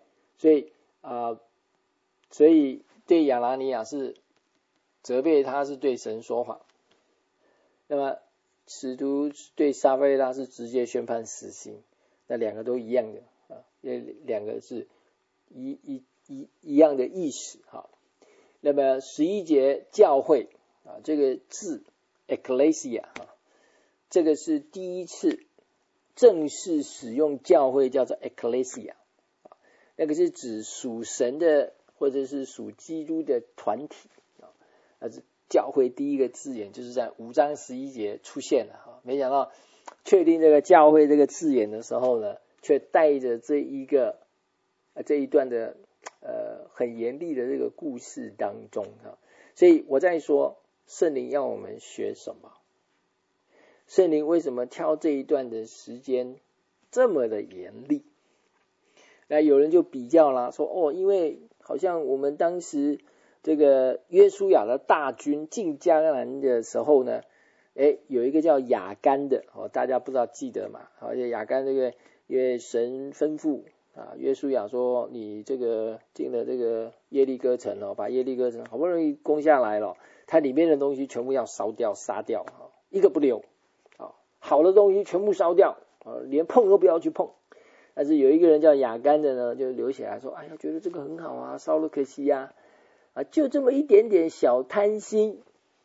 所以对亚拿尼亚是责备他是对神说谎，那么使徒对撒非拉是直接宣判死刑，那两个都一样的因为两个是一样的意思哈。那么11节教会这个字 ecclesia 这个是第一次正式使用教会叫做 ecclesia， 那个是指属神的或者是属基督的团体，那是教会第一个字眼就是在5章11节出现了。没想到确定这个教会这个字眼的时候呢，却带着这一段的很严厉的这个故事当中所以我在说圣灵要我们学什么，圣灵为什么挑这一段的时间这么的严厉。那有人就比较啦，说因为好像我们当时这个约书亚的大军进迦南的时候呢，有一个叫亚干的大家不知道记得吗？而且亚干这个因为神吩咐约书亚说你这个进了这个耶利哥城把耶利哥城好不容易攻下来了，它里面的东西全部要烧掉杀掉一个不留好的东西全部烧掉连碰都不要去碰。但是有一个人叫亚干的呢，就留起来说哎呀觉得这个很好烧了可惜就这么一点点小贪心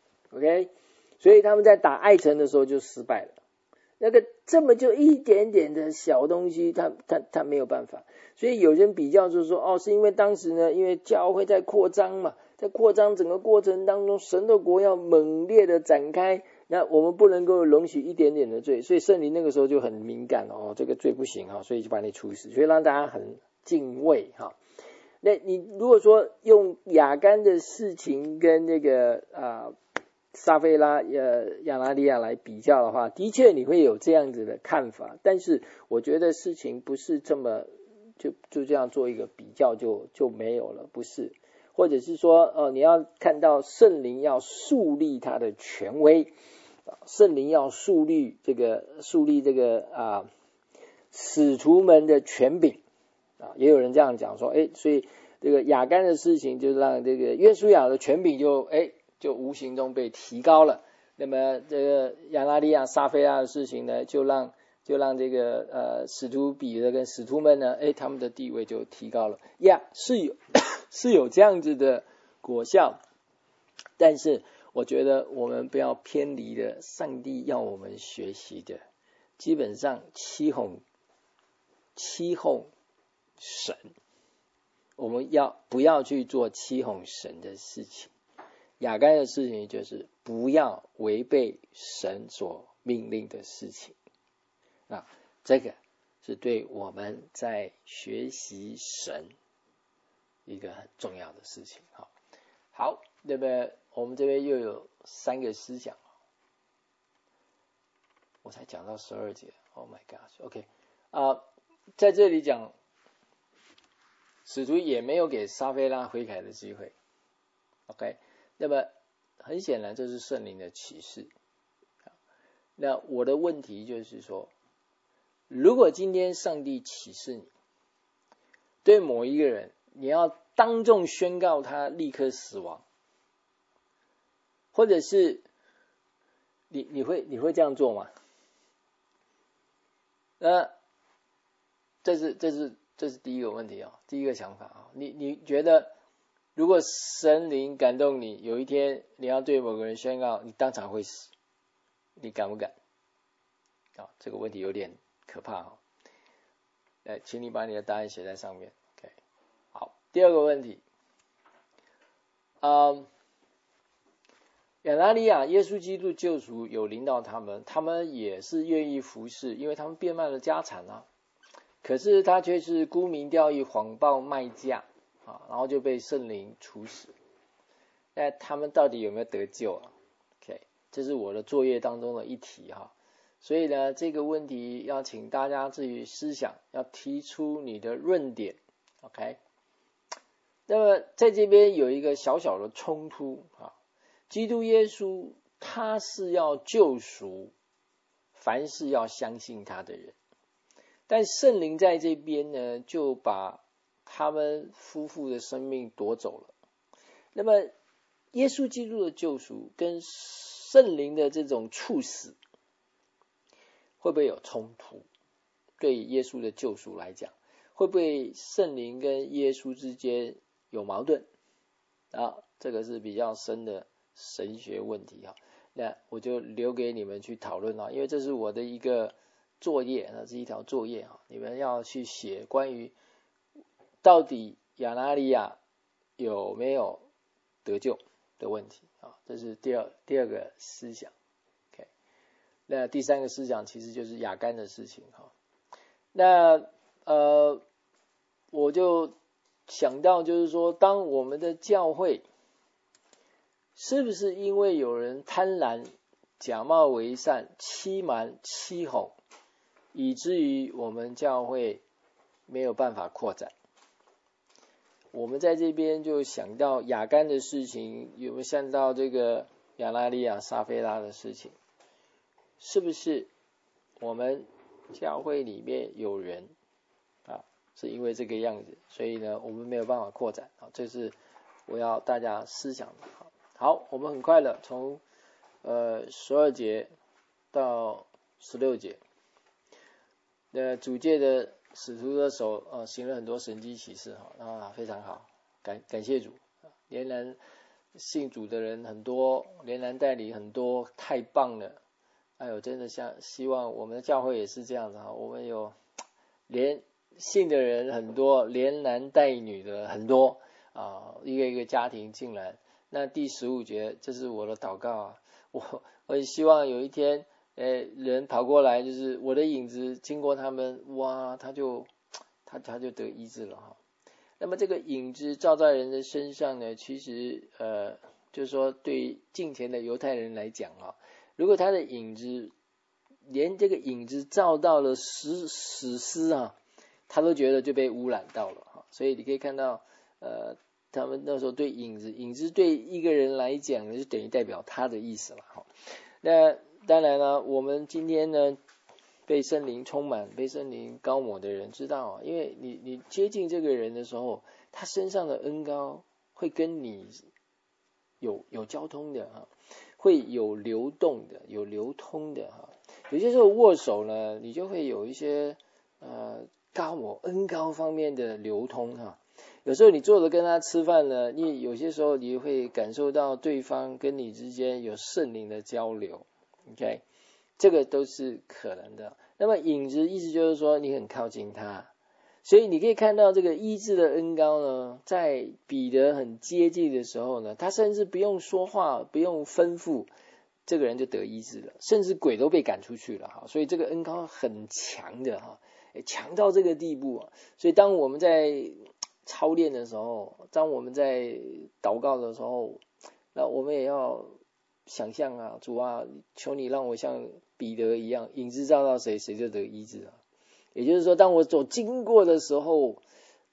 OK， 所以他们在打爱城的时候就失败了。那个这么就一点点的小东西他没有办法。所以有人比较就是说是因为当时呢因为教会在扩张嘛，在扩张整个过程当中神的国要猛烈的展开，那我们不能够容许一点点的罪，所以圣灵那个时候就很敏感这个罪不行所以就把你处死，所以让大家很敬畏那你如果说用亚干的事情跟那个撒非拉亚拿尼亚来比较的话，的确你会有这样子的看法，但是我觉得事情不是这么就这样做一个比较就没有了，不是。或者是说你要看到圣灵要树立他的权威，圣灵要树立这个使徒们的权柄也有人这样讲说所以这个亚干的事情就让这个约书亚的权柄就无形中被提高了。那么这个亚拿尼亚撒非拉的事情呢，就让这个使徒彼得跟使徒们呢他们的地位就提高了是有这样子的果效。但是我觉得我们不要偏离了上帝要我们学习的，基本上欺哄神，我们不要去做欺哄神的事情。亚干的事情就是不要违背神所命令的事情这个是对我们在学习神一个很重要的事情好，那么我们这边又有3个思想，我才讲到12节 Oh my gosh OK 在这里讲使徒也没有给撒非拉悔改的机会。OK， 那么很显然这是圣灵的启示。那我的问题就是说，如果今天上帝启示你，对某一个人，你要当众宣告他立刻死亡，或者是你会这样做吗？这是第一个问题啊，第一个想法啊。你觉得，如果神灵感动你，有一天你要对某个人宣告，你当场会死，你敢不敢？啊，这个问题有点可怕啊。来，请你把你的答案写在上面。OK， 好，第二个问题，亚拿尼亚耶稣基督救赎有领导他们也是愿意服侍，因为他们变卖了家产啊。可是他却是沽名钓誉，谎报卖价啊，然后就被圣灵处死。那他们到底有没有得救啊 ？OK， 这是我的作业当中的一题哈。所以呢，这个问题要请大家自己思想，要提出你的论点。OK， 那么在这边有一个小小的冲突啊，基督耶稣他是要救赎凡是要相信他的人。但圣灵在这边呢，就把他们夫妇的生命夺走了。那么，耶稣基督的救赎跟圣灵的这种处死，会不会有冲突？对耶稣的救赎来讲，会不会圣灵跟耶稣之间有矛盾？啊，这个是比较深的神学问题哈。那我就留给你们去讨论啊，因为这是我的一个作业，那是一条作业啊，你们要去写关于到底亚拿尼亚有没有得救的问题啊，这是第二个思想。OK， 那第三个思想其实就是亚干的事情哈。那我就想到就是说，当我们的教会是不是因为有人贪婪、假冒为善、欺瞒、欺哄，以至于我们教会没有办法扩展？我们在这边就想到亚干的事情，有没有想到这个亚拿尼亚、撒非拉的事情？是不是我们教会里面有人啊，是因为这个样子，所以呢，我们没有办法扩展啊？这是我要大家思想的。好，我们很快的从12节到16节。主诫的使徒的手行了很多神迹奇事啊，非常好，感谢主。连然信主的人很多，连然代理很多，太棒了。哎呦，真的希望我们的教会也是这样子哈，我们有连信的人很多，连男带女的很多啊，一个一个家庭进来。那第15节，这是我的祷告啊，我也希望有一天人跑过来，就是我的影子经过他们，哇，他就得医治了哈。那么这个影子照在人的身上呢，其实就是说对敬虔的犹太人来讲啊，如果他的影子连这个影子照到了史诗啊，他都觉得就被污染到了哈。所以你可以看到他们那时候对影子对一个人来讲就等于代表他的意思了哈。那当然了，我们今天呢被圣灵充满、被圣灵膏抹的人知道，因为你接近这个人的时候，他身上的恩膏会跟你有交通的哈，会有流动的、有流通的哈。有些时候握手呢，你就会有一些膏抹恩膏方面的流通哈。有时候你坐着跟他吃饭呢，你有些时候你会感受到对方跟你之间有圣灵的交流 ，OK， 这个都是可能的。那么影子意思就是说你很靠近他，所以你可以看到这个医治的恩膏呢，在彼得很接近的时候呢，他甚至不用说话，不用吩咐，这个人就得医治了，甚至鬼都被赶出去了哈。所以这个恩膏很强的哈，强到这个地步啊。所以当我们在操练的时候，当我们在祷告的时候，那我们也要想象啊，主啊，求你让我像彼得一样，影子照到谁，谁就得医治啊。也就是说，当我走经过的时候，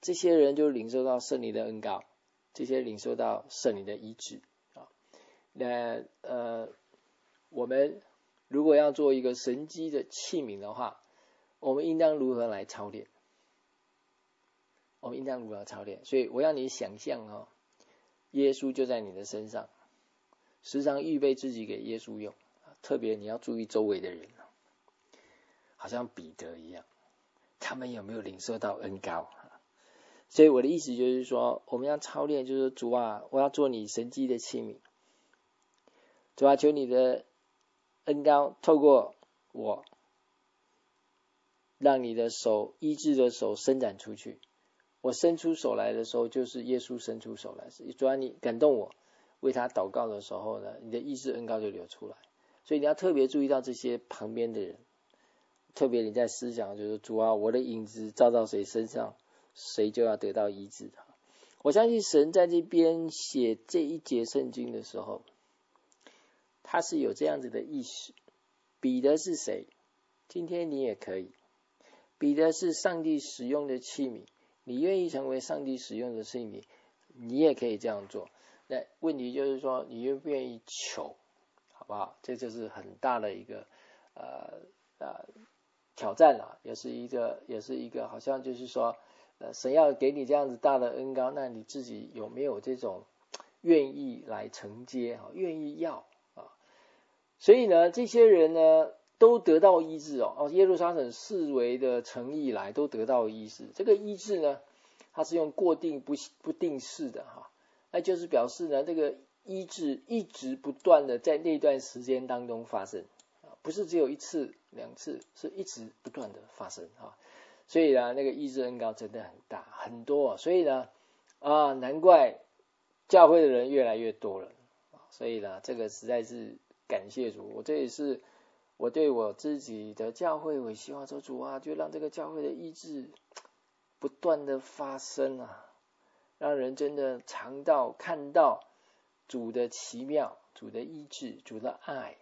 这些人就领受到圣灵的恩膏，这些领受到圣灵的医治啊。那我们如果要做一个神机的器皿的话，我们应当如何来操练？我们应当如何操练？所以我要你想象耶稣就在你的身上，时常预备自己给耶稣用，特别你要注意周围的人，好像彼得一样，他们有没有领受到恩膏？所以我的意思就是说，我们要操练，就是主啊，我要做你神迹的器皿。主啊，求你的恩膏透过我，让你的手医治的手伸展出去。我伸出手来的时候，就是耶稣伸出手来。主啊，你感动我，为他祷告的时候呢，你的医治恩膏就流出来。所以你要特别注意到这些旁边的人，特别你在思想就是主啊，我的影子照到谁身上，谁就要得到医治。我相信神在这边写这一节圣经的时候，他是有这样子的意识。彼得是谁？今天你也可以。彼得是上帝使用的器皿，你愿意成为上帝使用的器皿，你也可以这样做。那问题就是说，你愿不愿意求，好不好？这就是很大的一个挑战了，也是一个好像就是说，神要给你这样子大的恩膏，那你自己有没有这种愿意来承接，愿意要啊？所以呢，这些人呢都得到医治耶路撒冷四围的城邑来都得到医治。这个医治呢，它是用过定不定式的那就是表示呢，这个医治一直不断的在那段时间当中发生，不是只有一次两次，是一直不断的发生所以呢，那个医治恩膏真的很大很多，所以呢难怪教会的人越来越多了所以呢，这个实在是感谢主。这也是我对我自己的教会，我希望说主啊，就让这个教会的医治不断的发生让人真的尝到看到主的奇妙，主的医治，主的爱。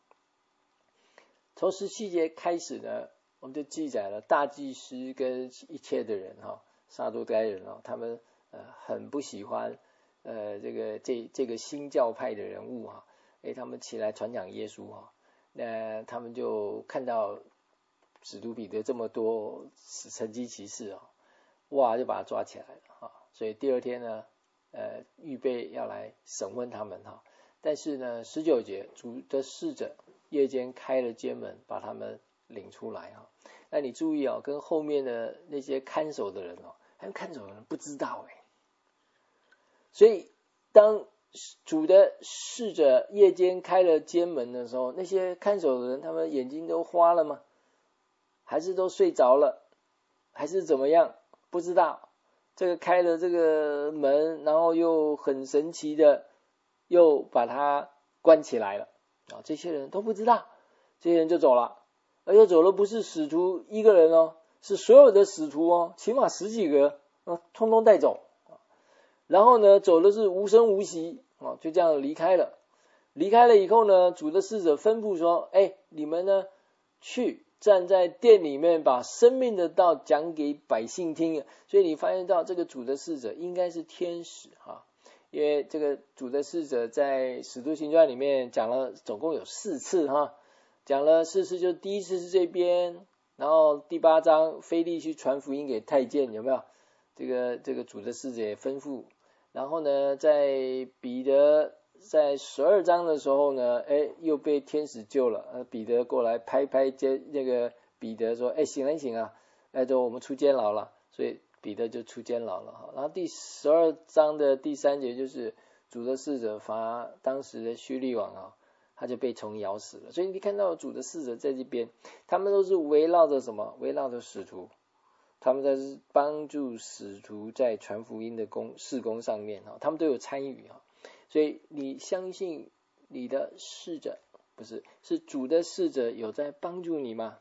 从17节开始呢，我们就记载了大祭司跟一切的人撒都该人他们很不喜欢这个新教派的人物他们起来传讲耶稣那他们就看到使徒彼得这么多神迹奇事哇，就把他抓起来了所以第二天呢预备要来审问他们但是呢19节主的使者夜间开了监门，把他们领出来那你注意跟后面的那些看守的人他们看守的人不知道所以当主的使者夜间开了监门的时候，那些看守的人他们眼睛都花了吗？还是都睡着了？还是怎么样？不知道。这个开了这个门，然后又很神奇的又把它关起来了这些人都不知道，这些人就走了，而且走了不是使徒一个人是所有的使徒起码10几个通通带走然后呢走的是无声无息就这样离开了。离开了以后呢，主的使者吩咐说你们呢去站在殿里面，把生命的道讲给百姓听。所以你发现到这个主的使者应该是天使因为这个主的使者在使徒行传里面讲了总共有4次讲了4次，就第一次是这边，然后第8章腓力去传福音给太监，有没有？这个主的使者也吩咐。然后呢在彼得在12章的时候呢又被天使救了，彼得过来拍那个彼得说醒了醒就我们出监牢了，所以彼得就出监牢了然后第12章的第3节就是主的使者罚当时的叙利王他就被虫咬死了。所以你看到主的使者在这边，他们都是围绕着什么？围绕着使徒，他们在帮助使徒在传福音的事工上面他们都有参与所以你相信你的使者，不是主的使者有在帮助你吗？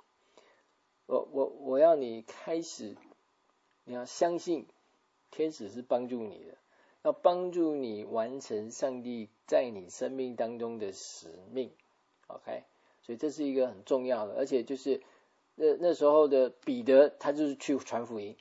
我要你开始，你要相信天使是帮助你的，要帮助你完成上帝在你生命当中的使命 OK， 所以这是一个很重要的。而且就是那时候的彼得他就是去传福音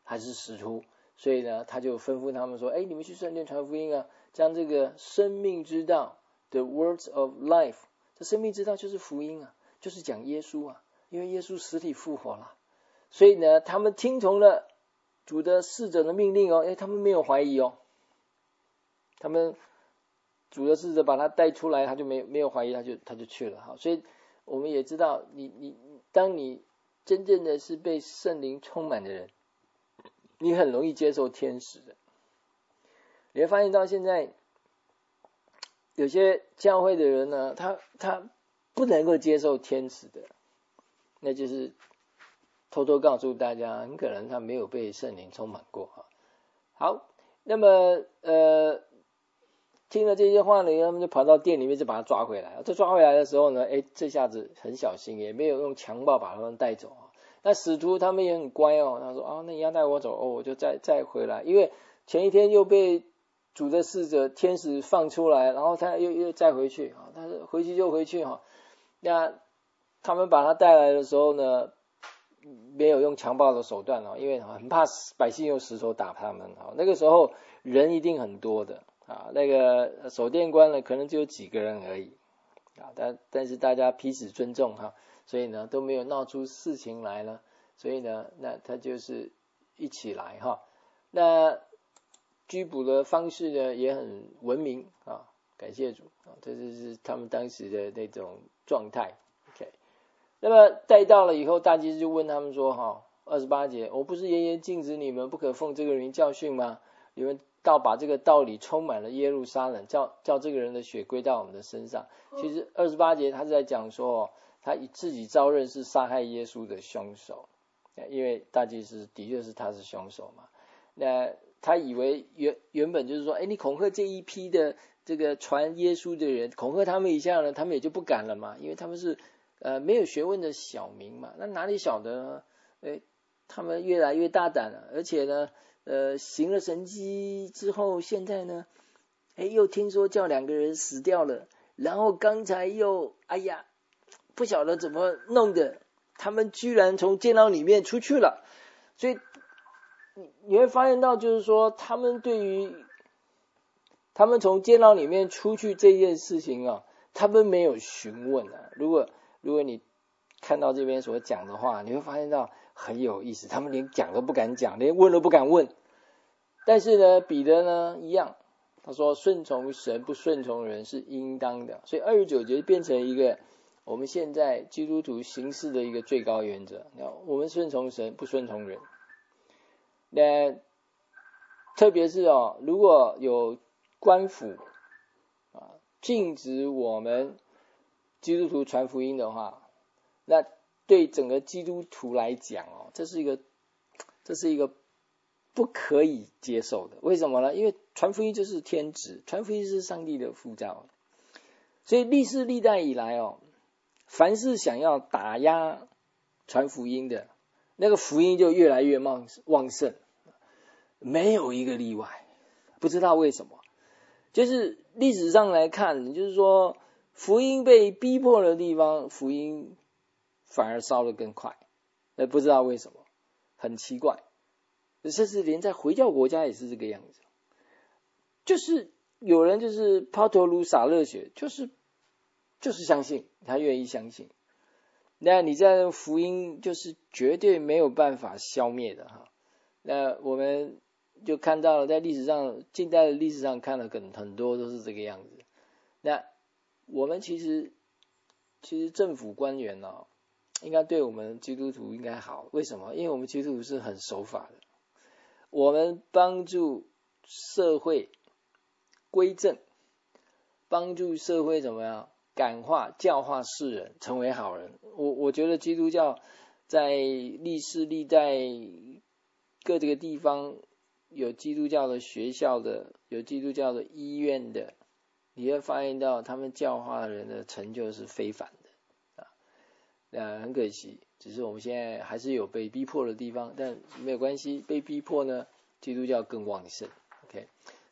还是使徒，所以呢，他就吩咐他们说，你们去圣殿传福音啊，将这个生命之道 the words of life， 这生命之道就是福音啊，就是讲耶稣啊，因为耶稣死里复活了，所以呢，他们听从了主的使者的命令哦，他们没有怀疑哦，他们主的使者把他带出来，他就没有怀疑，他就去了。好，所以我们也知道，当你真正的是被圣灵充满的人，你很容易接受天使的。你会发现到现在有些教会的人呢，他不能够接受天使的，那就是偷偷告诉大家，很可能他没有被圣灵充满过。好，那么听了这些话呢，他们就跑到店里面就把他抓回来。这抓回来的时候呢，这下子很小心，也没有用强暴把他们带走。那使徒他们也很乖哦，他说那你要带我走我就再回来，因为前一天又被主的使者天使放出来，然后他又再回去，他回去就回去。那他们把他带来的时候呢，没有用强暴的手段，因为很怕百姓用石头打他们。那个时候人一定很多的，那个守殿官呢可能只有几个人而已，但是大家彼此尊重，所以呢都没有闹出事情来了，所以呢那他就是一起来。那拘捕的方式呢也很文明，感谢主，这就是他们当时的那种状态。 OK， 那么带到了以后，大祭司就问他们说28节，我不是严严禁止你们不可奉这个名教训吗？你们倒把这个道理充满了耶路撒冷，叫这个人的血归到我们的身上。其实28节他是在讲说，他自己招认是杀害耶稣的凶手，因为大祭司的确是他是凶手嘛。那他以为原本就是说，你恐吓这一批的这个传耶稣的人，恐吓他们一下呢，他们也就不敢了嘛，因为他们是没有学问的小民嘛，那哪里晓得呢？他们越来越大胆了，而且呢行了神迹之后，现在呢又听说叫2个人死掉了，然后刚才又不晓得怎么弄的，他们居然从监牢里面出去了。所以你会发现到，就是说他们对于他们从监牢里面出去这件事情他们没有询问。如果你看到这边所讲的话，你会发现到很有意思，他们连讲都不敢讲，连问都不敢问。但是呢，彼得呢一样，他说顺从神不顺从人是应当的。所以29节变成一个我们现在基督徒行事的一个最高原则，我们顺从神不顺从人。那特别是如果有官府禁止我们基督徒传福音的话，那对整个基督徒来讲这是一个不可以接受的。为什么呢？因为传福音就是天职，传福音是上帝的呼召。所以历世历代以来凡是想要打压传福音的，那个福音就越来越旺盛，没有一个例外。不知道为什么，就是历史上来看，就是说福音被逼迫的地方，福音反而烧得更快，不知道为什么，很奇怪。甚至连在回教国家也是这个样子，就是有人就是抛头颅洒热血，就是相信，他愿意相信。那你在福音就是绝对没有办法消灭的那我们就看到了，在历史上，近代的历史上看了很多都是这个样子。那我们其实政府官员应该对我们基督徒应该好。为什么？因为我们基督徒是很守法的，我们帮助社会归正，帮助社会怎么样感化教化世人成为好人。我觉得基督教在历世历代各这个地方有基督教的学校的，有基督教的医院的，你会发现到他们教化人的成就是非凡的很可惜，只是我们现在还是有被逼迫的地方，但没有关系，被逼迫呢基督教更旺盛。 OK，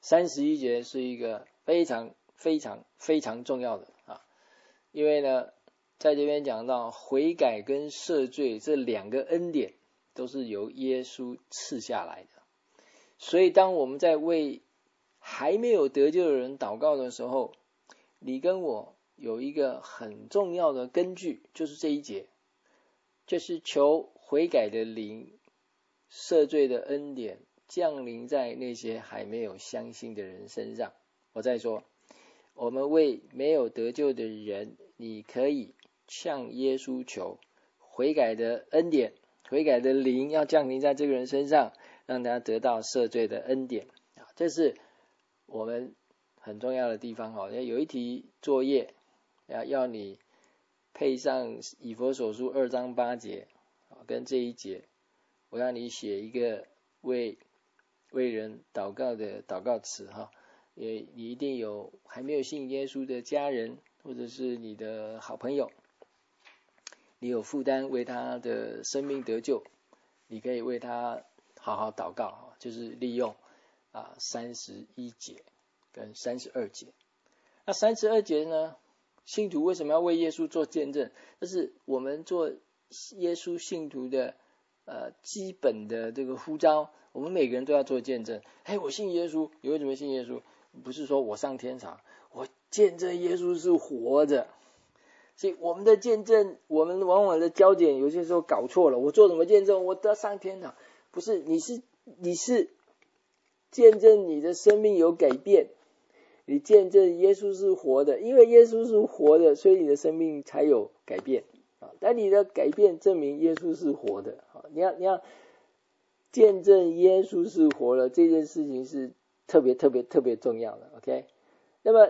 31节是一个非常非常非常重要的因为呢在这边讲到悔改跟赦罪这2个恩典都是由耶稣赐下来的。所以当我们在为还没有得救的人祷告的时候，你跟我有一个很重要的根据，就是这一节，就是求悔改的灵、赦罪的恩典降临在那些还没有相信的人身上。我再说，我们为没有得救的人，你可以向耶稣求悔改的恩典，悔改的灵要降临在这个人身上，让他得到赦罪的恩典。这是我们很重要的地方。有一题作业要你配上以弗所书2章8节跟这一节，我让你写一个为人祷告的祷告词。你一定有还没有信耶稣的家人，或者是你的好朋友，你有负担为他的生命得救，你可以为他好好祷告，就是利用31节跟32节。那32节呢，信徒为什么要为耶稣做见证？这是我们做耶稣信徒的基本的这个呼召，我们每个人都要做见证。我信耶稣，你为什么信耶稣？不是说我上天堂，我见证耶稣是活着。所以我们的见证，我们往往的焦点有些时候搞错了。我做什么见证？我得上天堂？不是，你是见证你的生命有改变，你见证耶稣是活的，因为耶稣是活的，所以你的生命才有改变。但你的改变证明耶稣是活的。你要见证耶稣是活了，这件事情是特别重要的。 OK， 那么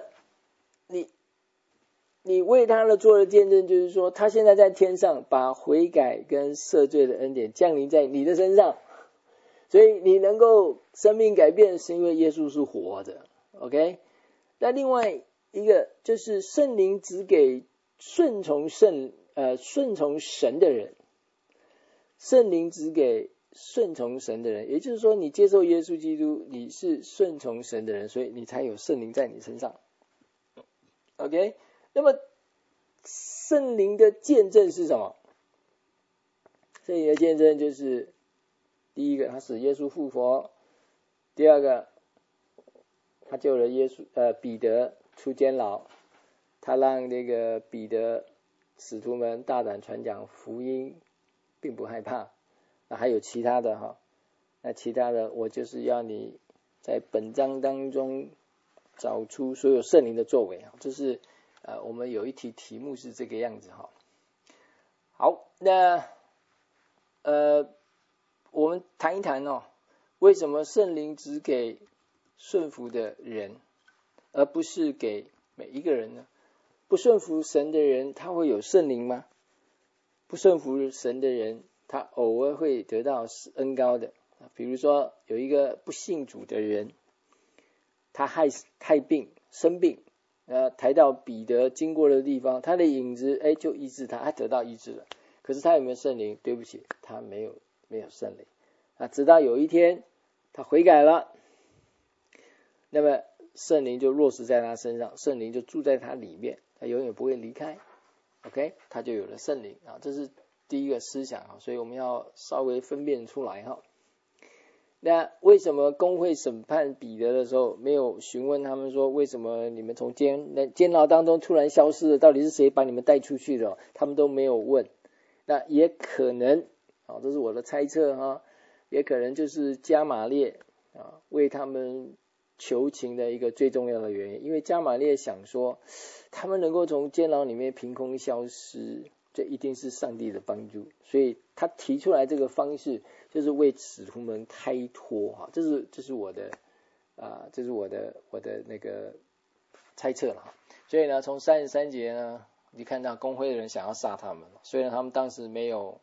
你为他的做的见证，就是说他现在在天上把悔改跟赦罪的恩典降临在你的身上，所以你能够生命改变，是因为耶稣是活的。 OK， 那另外一个就是圣灵只给顺从神的人，圣灵只给顺从神的人，也就是说你接受耶稣基督，你是顺从神的人，所以你才有圣灵在你身上。 OK， 那么圣灵的见证是什么？圣灵的见证就是第一个，他使耶稣复活；第二个，他救了彼得出监牢，他让那个彼得使徒们大胆传讲福音，并不害怕。那还有其他的那其他的我就是要你在本章当中找出所有圣灵的作为。这是我们有一题题目是这个样子。好，那我们谈一谈为什么圣灵只给顺服的人，而不是给每一个人呢？不顺服神的人他会有圣灵吗？不顺服神的人他偶尔会得到恩膏的。比如说有一个不信主的人，他生病，抬到彼得经过的地方，他的影子就医治他得到医治了。可是他有没有圣灵？对不起，他没有圣灵。直到有一天他悔改了，那么圣灵就落实在他身上，圣灵就住在他里面，他永远不会离开。 OK， 他就有了圣灵。这是第一个思想，所以我们要稍微分辨出来。那为什么公会审判彼得的时候没有询问他们说，为什么你们从监牢当中突然消失了，到底是谁把你们带出去的？他们都没有问。那也可能这是我的猜测也可能就是加玛列为他们求情的一个最重要的原因。因为加玛列想说，他们能够从监牢里面凭空消失，这一定是上帝的帮助，所以他提出来这个方式就是为使徒们开脱。这是我的那个猜测了。所以呢，从33节呢，你看到公会的人想要杀他们，虽然他们当时没有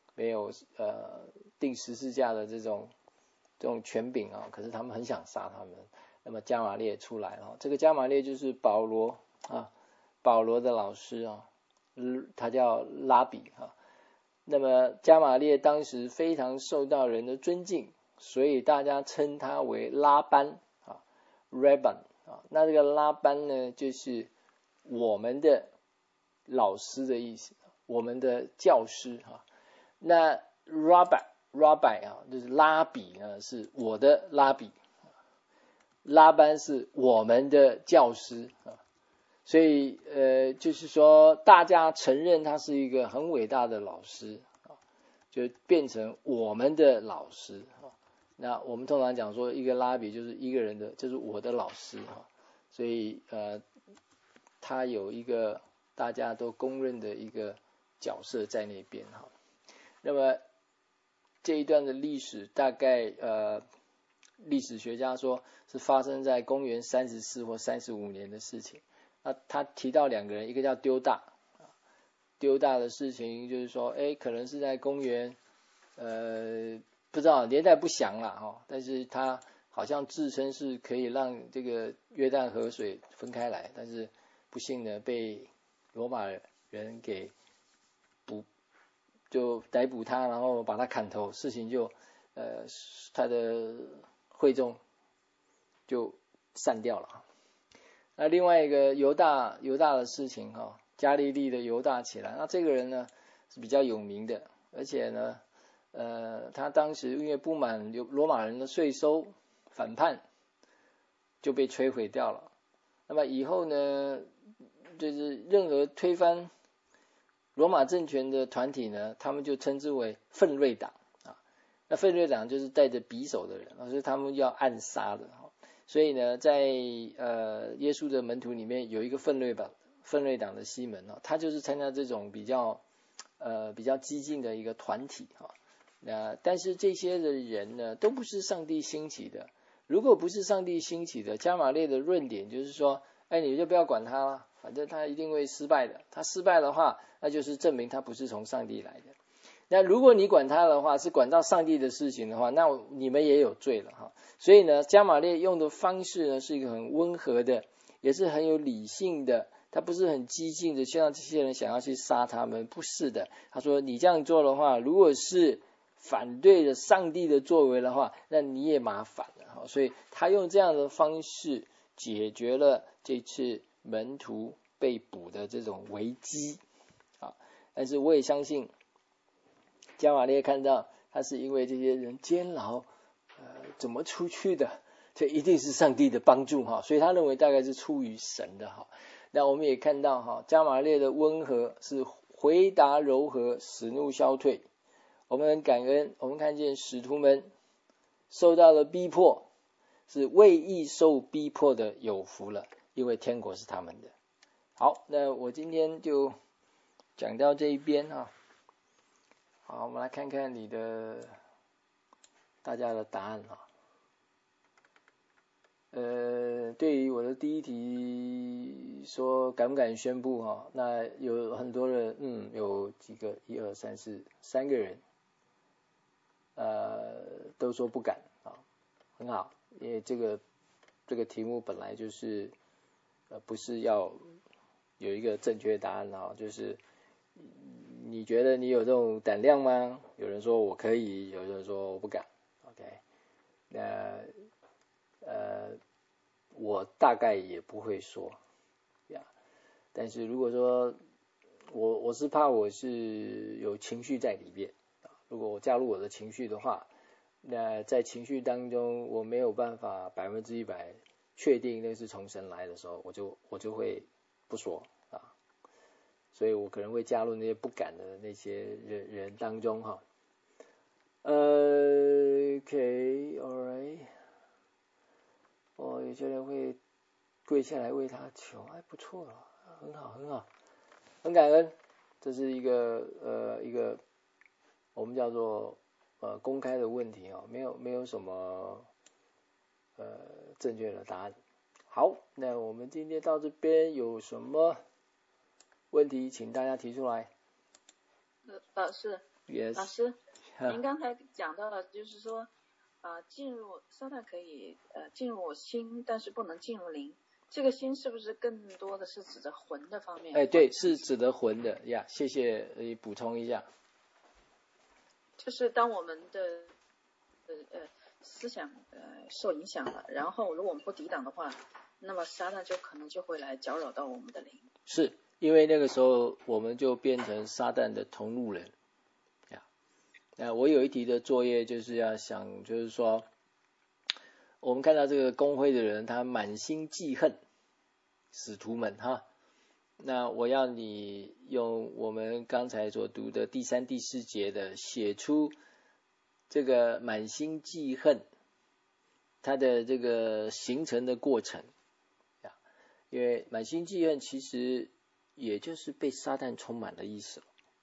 定十字架的这种权柄可是他们很想杀他们。那么加玛列出来这个加玛列就是保罗的老师他叫拉比那么加玛列当时非常受到人的尊敬，所以大家称他为拉班Rabban 那这个拉班呢，就是我们的老师的意思，我们的教师那 Rabbi rabbi 啊，就是拉比呢是我的拉比，拉班是我们的教师啊，所以就是说大家承认他是一个很伟大的老师啊，就变成我们的老师啊。那我们通常讲说一个拉比就是一个人的，就是我的老师啊，所以他有一个大家都公认的一个角色在那边哈。那么这一段的历史大概历史学家说是发生在公元34或35年的事情。那他提到两个人，一个叫丢大，丢大的事情就是说，可能是在公元不知道年代不详了哈，但是他好像自称是可以让这个约旦河水分开来，但是不幸呢被罗马人给就逮捕他，然后把他砍头，事情就他的会众就散掉了。那另外一个犹大的事情哈，加利利的犹大起来，那这个人呢是比较有名的，而且呢他当时因为不满罗马人的税收反叛，就被摧毁掉了。那么以后呢，就是任何推翻罗马政权的团体呢，他们就称之为奋锐党啊。那奋锐党就是带着匕首的人，所以他们要暗杀的。所以呢，在耶稣的门徒里面有一个奋锐党的西门，他就是参加这种比较激进的一个团体哈。但是这些的人呢，都不是上帝兴起的。如果不是上帝兴起的，加马列的论点就是说，你就不要管他了，反正他一定会失败的。他失败的话，那就是证明他不是从上帝来的。那如果你管他的话，是管到上帝的事情的话，那你们也有罪了哈。所以呢，加马列用的方式呢，是一个很温和的，也是很有理性的。他不是很激进的，就让这些人想要去杀他们，不是的。他说你这样做的话，如果是反对了上帝的作为的话，那你也麻烦了。所以他用这样的方式解决了这次门徒被捕的这种危机啊。但是我也相信加马列看到他是因为这些人监牢怎么出去的，这一定是上帝的帮助哈，所以他认为大概是出于神的哈。那我们也看到哈，加马列的温和是回答柔和，使怒消退。我们很感恩，我们看见使徒们受到了逼迫，是为义受逼迫的有福了，因为天国是他们的。好，那我今天就讲到这一边哈。好，我们来看看大家的答案哈。对于我的第一题说敢不敢宣布哈，那有很多人有几个1、2、3、4 3个人都说不敢啊，很好，因为这个题目本来就是不是要有一个正确答案啊，就是你觉得你有这种胆量吗？有人说我可以，有人说我不敢。OK， 那我大概也不会说呀。但是如果说我是怕我是有情绪在里面，如果我加入我的情绪的话，那在情绪当中我没有办法100%确定那是从神来的时候，我就会不说啊。所以我可能会加入那些不敢的那些人当中哈。OK， alright。有些人会跪下来为他求，不错了，很好很好，很感恩。这是一个我们叫做公开的问题没有什么正确的答案。好，那我们今天到这边有什么问题，请大家提出来。 老师， Yes. 老师，您刚才讲到了，就是说进入撒旦可以进入我心，但是不能进入灵。这个心是不是更多的是指着魂的方面？ 对，是指的魂的呀。谢谢你补充一下。 就是当我们的思想受影响了，然后如果我们不抵挡的话，那么撒旦就可能就会来搅扰到我们的灵。 是因为那个时候我们就变成撒旦的同路人呀。 我有一题的作业就是要想，就是说我们看到这个公会的人他满心记恨使徒们哈，那我要你用我们刚才所读的第3、第4节的写出这个满心记恨它的这个形成的过程，因为满心记恨其实也就是被撒旦充满的意思，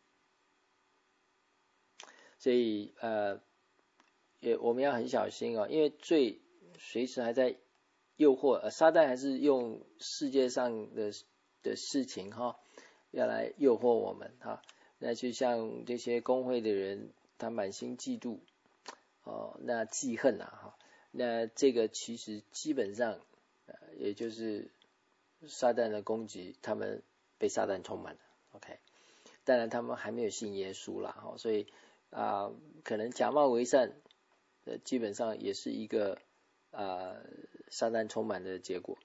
所以我们要很小心因为罪随时还在诱惑，撒旦还是用世界上的事情要来诱惑我们那就像这些公会的人，他满心嫉妒那记恨那这个其实基本上也就是撒旦的攻击，他们被撒旦充满了 OK， 当然他们还没有信耶稣啦所以可能假冒为善基本上也是一个撒旦充满的结果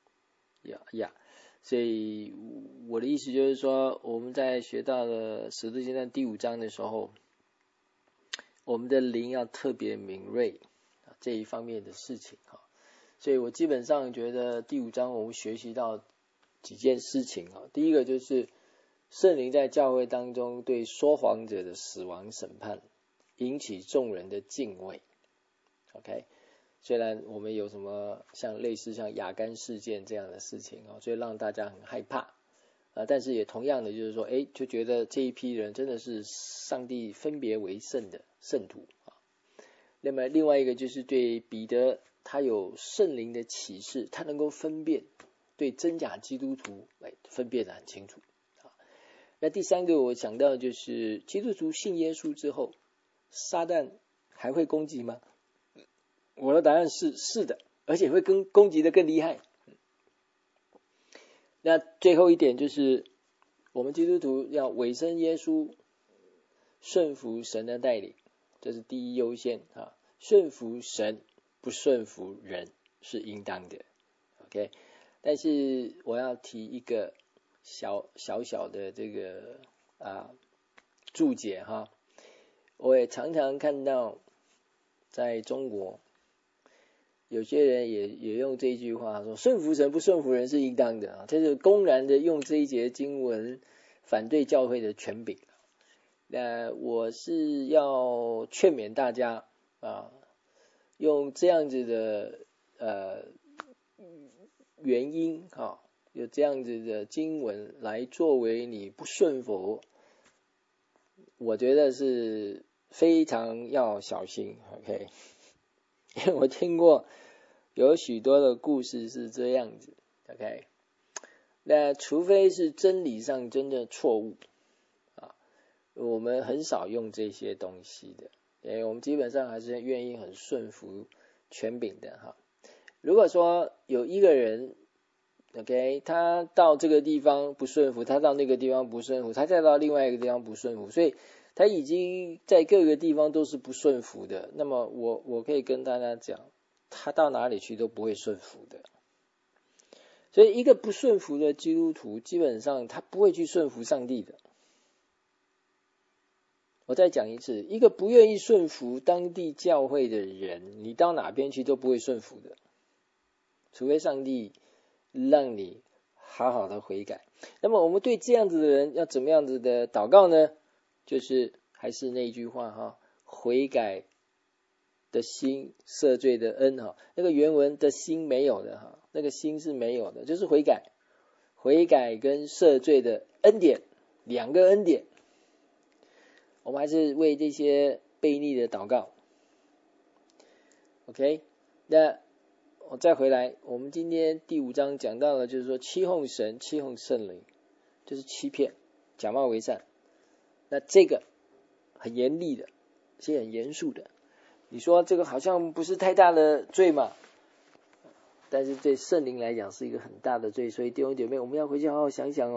所以我的意思就是说，我们在学到了使徒行传第5章的时候，我们的灵要特别敏锐这一方面的事情所以我基本上觉得第5章我们学习到几件事情第一个就是圣灵在教会当中对说谎者的死亡审判引起众人的敬畏 OK， 虽然我们有什么类似像亚干事件这样的事情所以让大家很害怕但是也同样的就是说就觉得这一批人真的是上帝分别为圣的圣徒那么另外一个就是对彼得，他有圣灵的启示，他能够分辨对真假基督徒分辨得很清楚那第3个我想到就是基督徒信耶稣之后，撒旦还会攻击吗？我的答案是的，而且会攻击得更厉害。那最后一点就是我们基督徒要委身耶稣，顺服神的带领，这是第一优先顺服神不顺服人是应当的 OK， 但是我要提一个小的这个注解我也常常看到在中国有些人也用这句话说顺服神不顺服人是应当的这是公然的用这一节经文反对教会的权柄我是要劝勉大家用这样子的原因有这样子的经文来作为你不顺服，我觉得是非常要小心 OK， 因为我听过有许多的故事是这样子 OK， 那除非是真理上真的错误我们很少用这些东西的，因为我们基本上还是愿意很顺服权柄的如果说有一个人 OK， 他到这个地方不顺服，他到那个地方不顺服，他再到另外一个地方不顺服，所以他已经在各个地方都是不顺服的，那么我可以跟大家讲，他到哪里去都不会顺服的。所以一个不顺服的基督徒基本上他不会去顺服上帝的。我再讲一次，一个不愿意顺服当地教会的人，你到哪边去都不会顺服的，除非上帝让你好好的悔改。那么我们对这样子的人要怎么样子的祷告呢？就是还是那句话悔改的心，赦罪的恩那个原文的心没有的那个心是没有的，就是悔改跟赦罪的恩典，两个恩典。我们还是为这些悖逆的祷告 OK， 那我再回来，我们今天第5章讲到了就是说欺哄神欺哄圣灵，就是欺骗假冒为善，那这个很严厉的，是很严肃的。你说这个好像不是太大的罪嘛，但是对圣灵来讲是一个很大的罪，所以弟兄姐妹我们要回去好好想想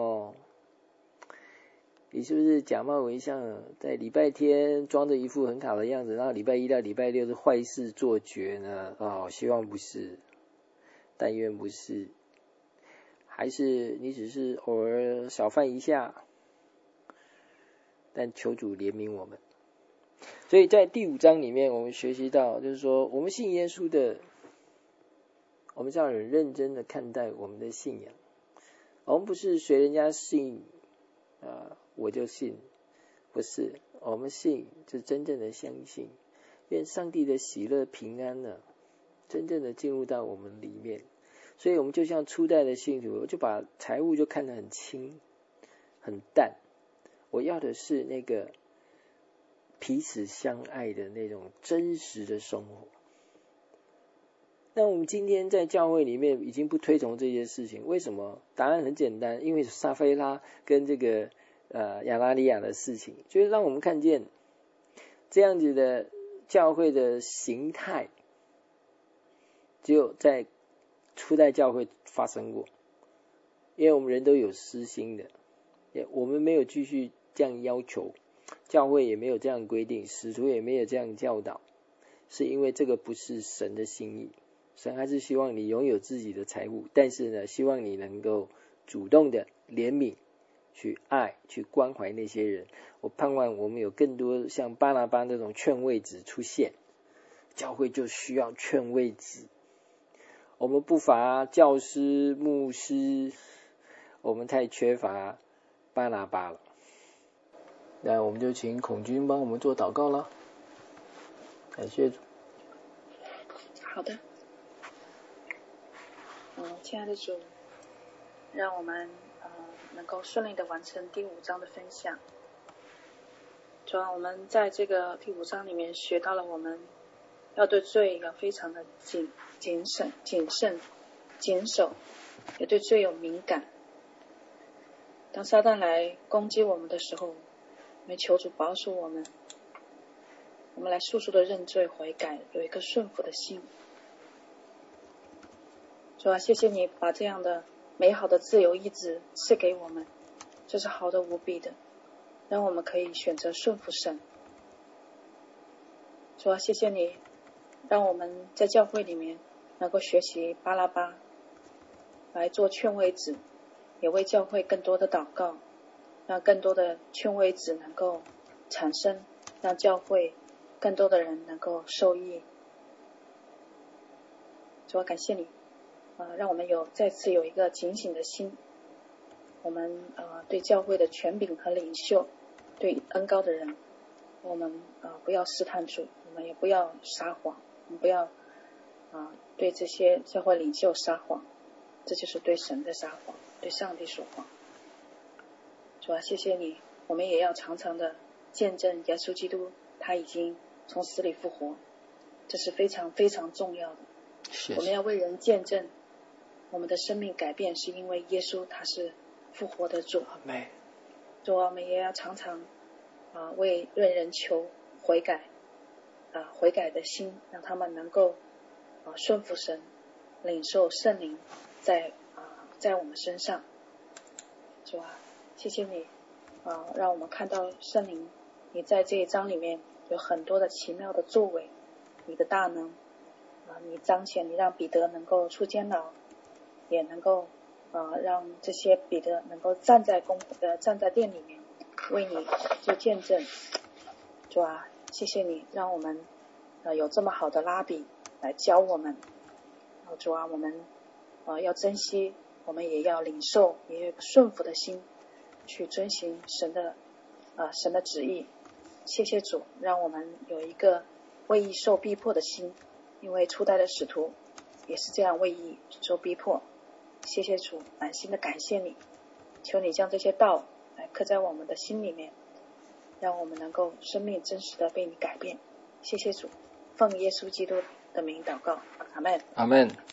你是不是假冒为善，在礼拜天装着一副很好的样子，然后礼拜一到礼拜六是坏事做绝呢？希望不是，但愿不是，还是你只是偶尔小犯一下，但求主怜悯我们。 所以在第5章里面，我们学习到，就是说，我们信耶稣的，我们是要很认真的看待我们的信仰。我们不是随人家信，我就信，不是，我们信是真正的相信，愿上帝的喜乐平安呢，真正的进入到我们里面。所以我们就像初代的信徒，就把财物就看得很轻很淡，我要的是那个彼此相爱的那种真实的生活。那我们今天在教会里面已经不推崇这些事情，为什么？答案很简单，因为撒非拉跟这个亚拿尼亚的事情，就是让我们看见这样子的教会的形态只有在初代教会发生过，因为我们人都有私心的，我们没有继续这样要求，教会也没有这样规定，使徒也没有这样教导，是因为这个不是神的心意。神还是希望你拥有自己的财物，但是呢，希望你能够主动的怜悯，去爱，去关怀那些人。我盼望我们有更多像巴拿巴那种劝慰子出现，教会就需要劝慰子。我们不乏教师、牧师，我们太缺乏巴拿巴了。那我们就请孔君帮我们做祷告了。感谢主。 好的。亲爱的主，让我们能够顺利的完成第5章的分享。主要我们在这个第5章里面学到了，我们要对罪要非常的谨慎、谨守，也对罪有敏感。当撒旦来攻击我们的时候，我们求主保守我们，我们来速速的认罪悔改，有一个顺服的心。主啊，谢谢你把这样的美好的自由意志赐给我们，这是好的无比的，让我们可以选择顺服神。主啊，谢谢你让我们在教会里面能够学习巴拉巴来做劝慰子，也为教会更多的祷告，让更多的劝慰子能够产生，让教会更多的人能够受益。主啊，感谢你让我们再次有一个警醒的心。我们对教会的权柄和领袖，对恩高的人，我们不要试探主，我们也不要撒谎，我们不要对这些教会领袖撒谎，这就是对神的撒谎，对上帝说谎。主啊，谢谢你，我们也要常常的见证耶稣基督他已经从死里复活，这是非常非常重要的。我们要为人见证我们的生命改变，是因为耶稣他是复活的主。主啊，我们也要常常为人求悔改，悔改的心，让他们能够顺服神，领受圣灵在我们身上。主啊，谢谢你让我们看到圣灵你在这一章里面有很多的奇妙的作为，你的大能你彰显，你让彼得能够出监牢，也能够让这些彼得能够站在殿里面为你做见证。主啊，谢谢你让我们有这么好的拉比来教我们。主啊，我们要珍惜，我们也要领受，也有顺服的心去遵行神的旨意。谢谢主，让我们有一个为义受逼迫的心，因为初代的使徒也是这样为义受逼迫。谢谢主，满心的感谢你，求你将这些道来刻在我们的心里面，让我们能够生命真实的被你改变。谢谢主，奉耶稣基督的名祷告，阿们。 阿们。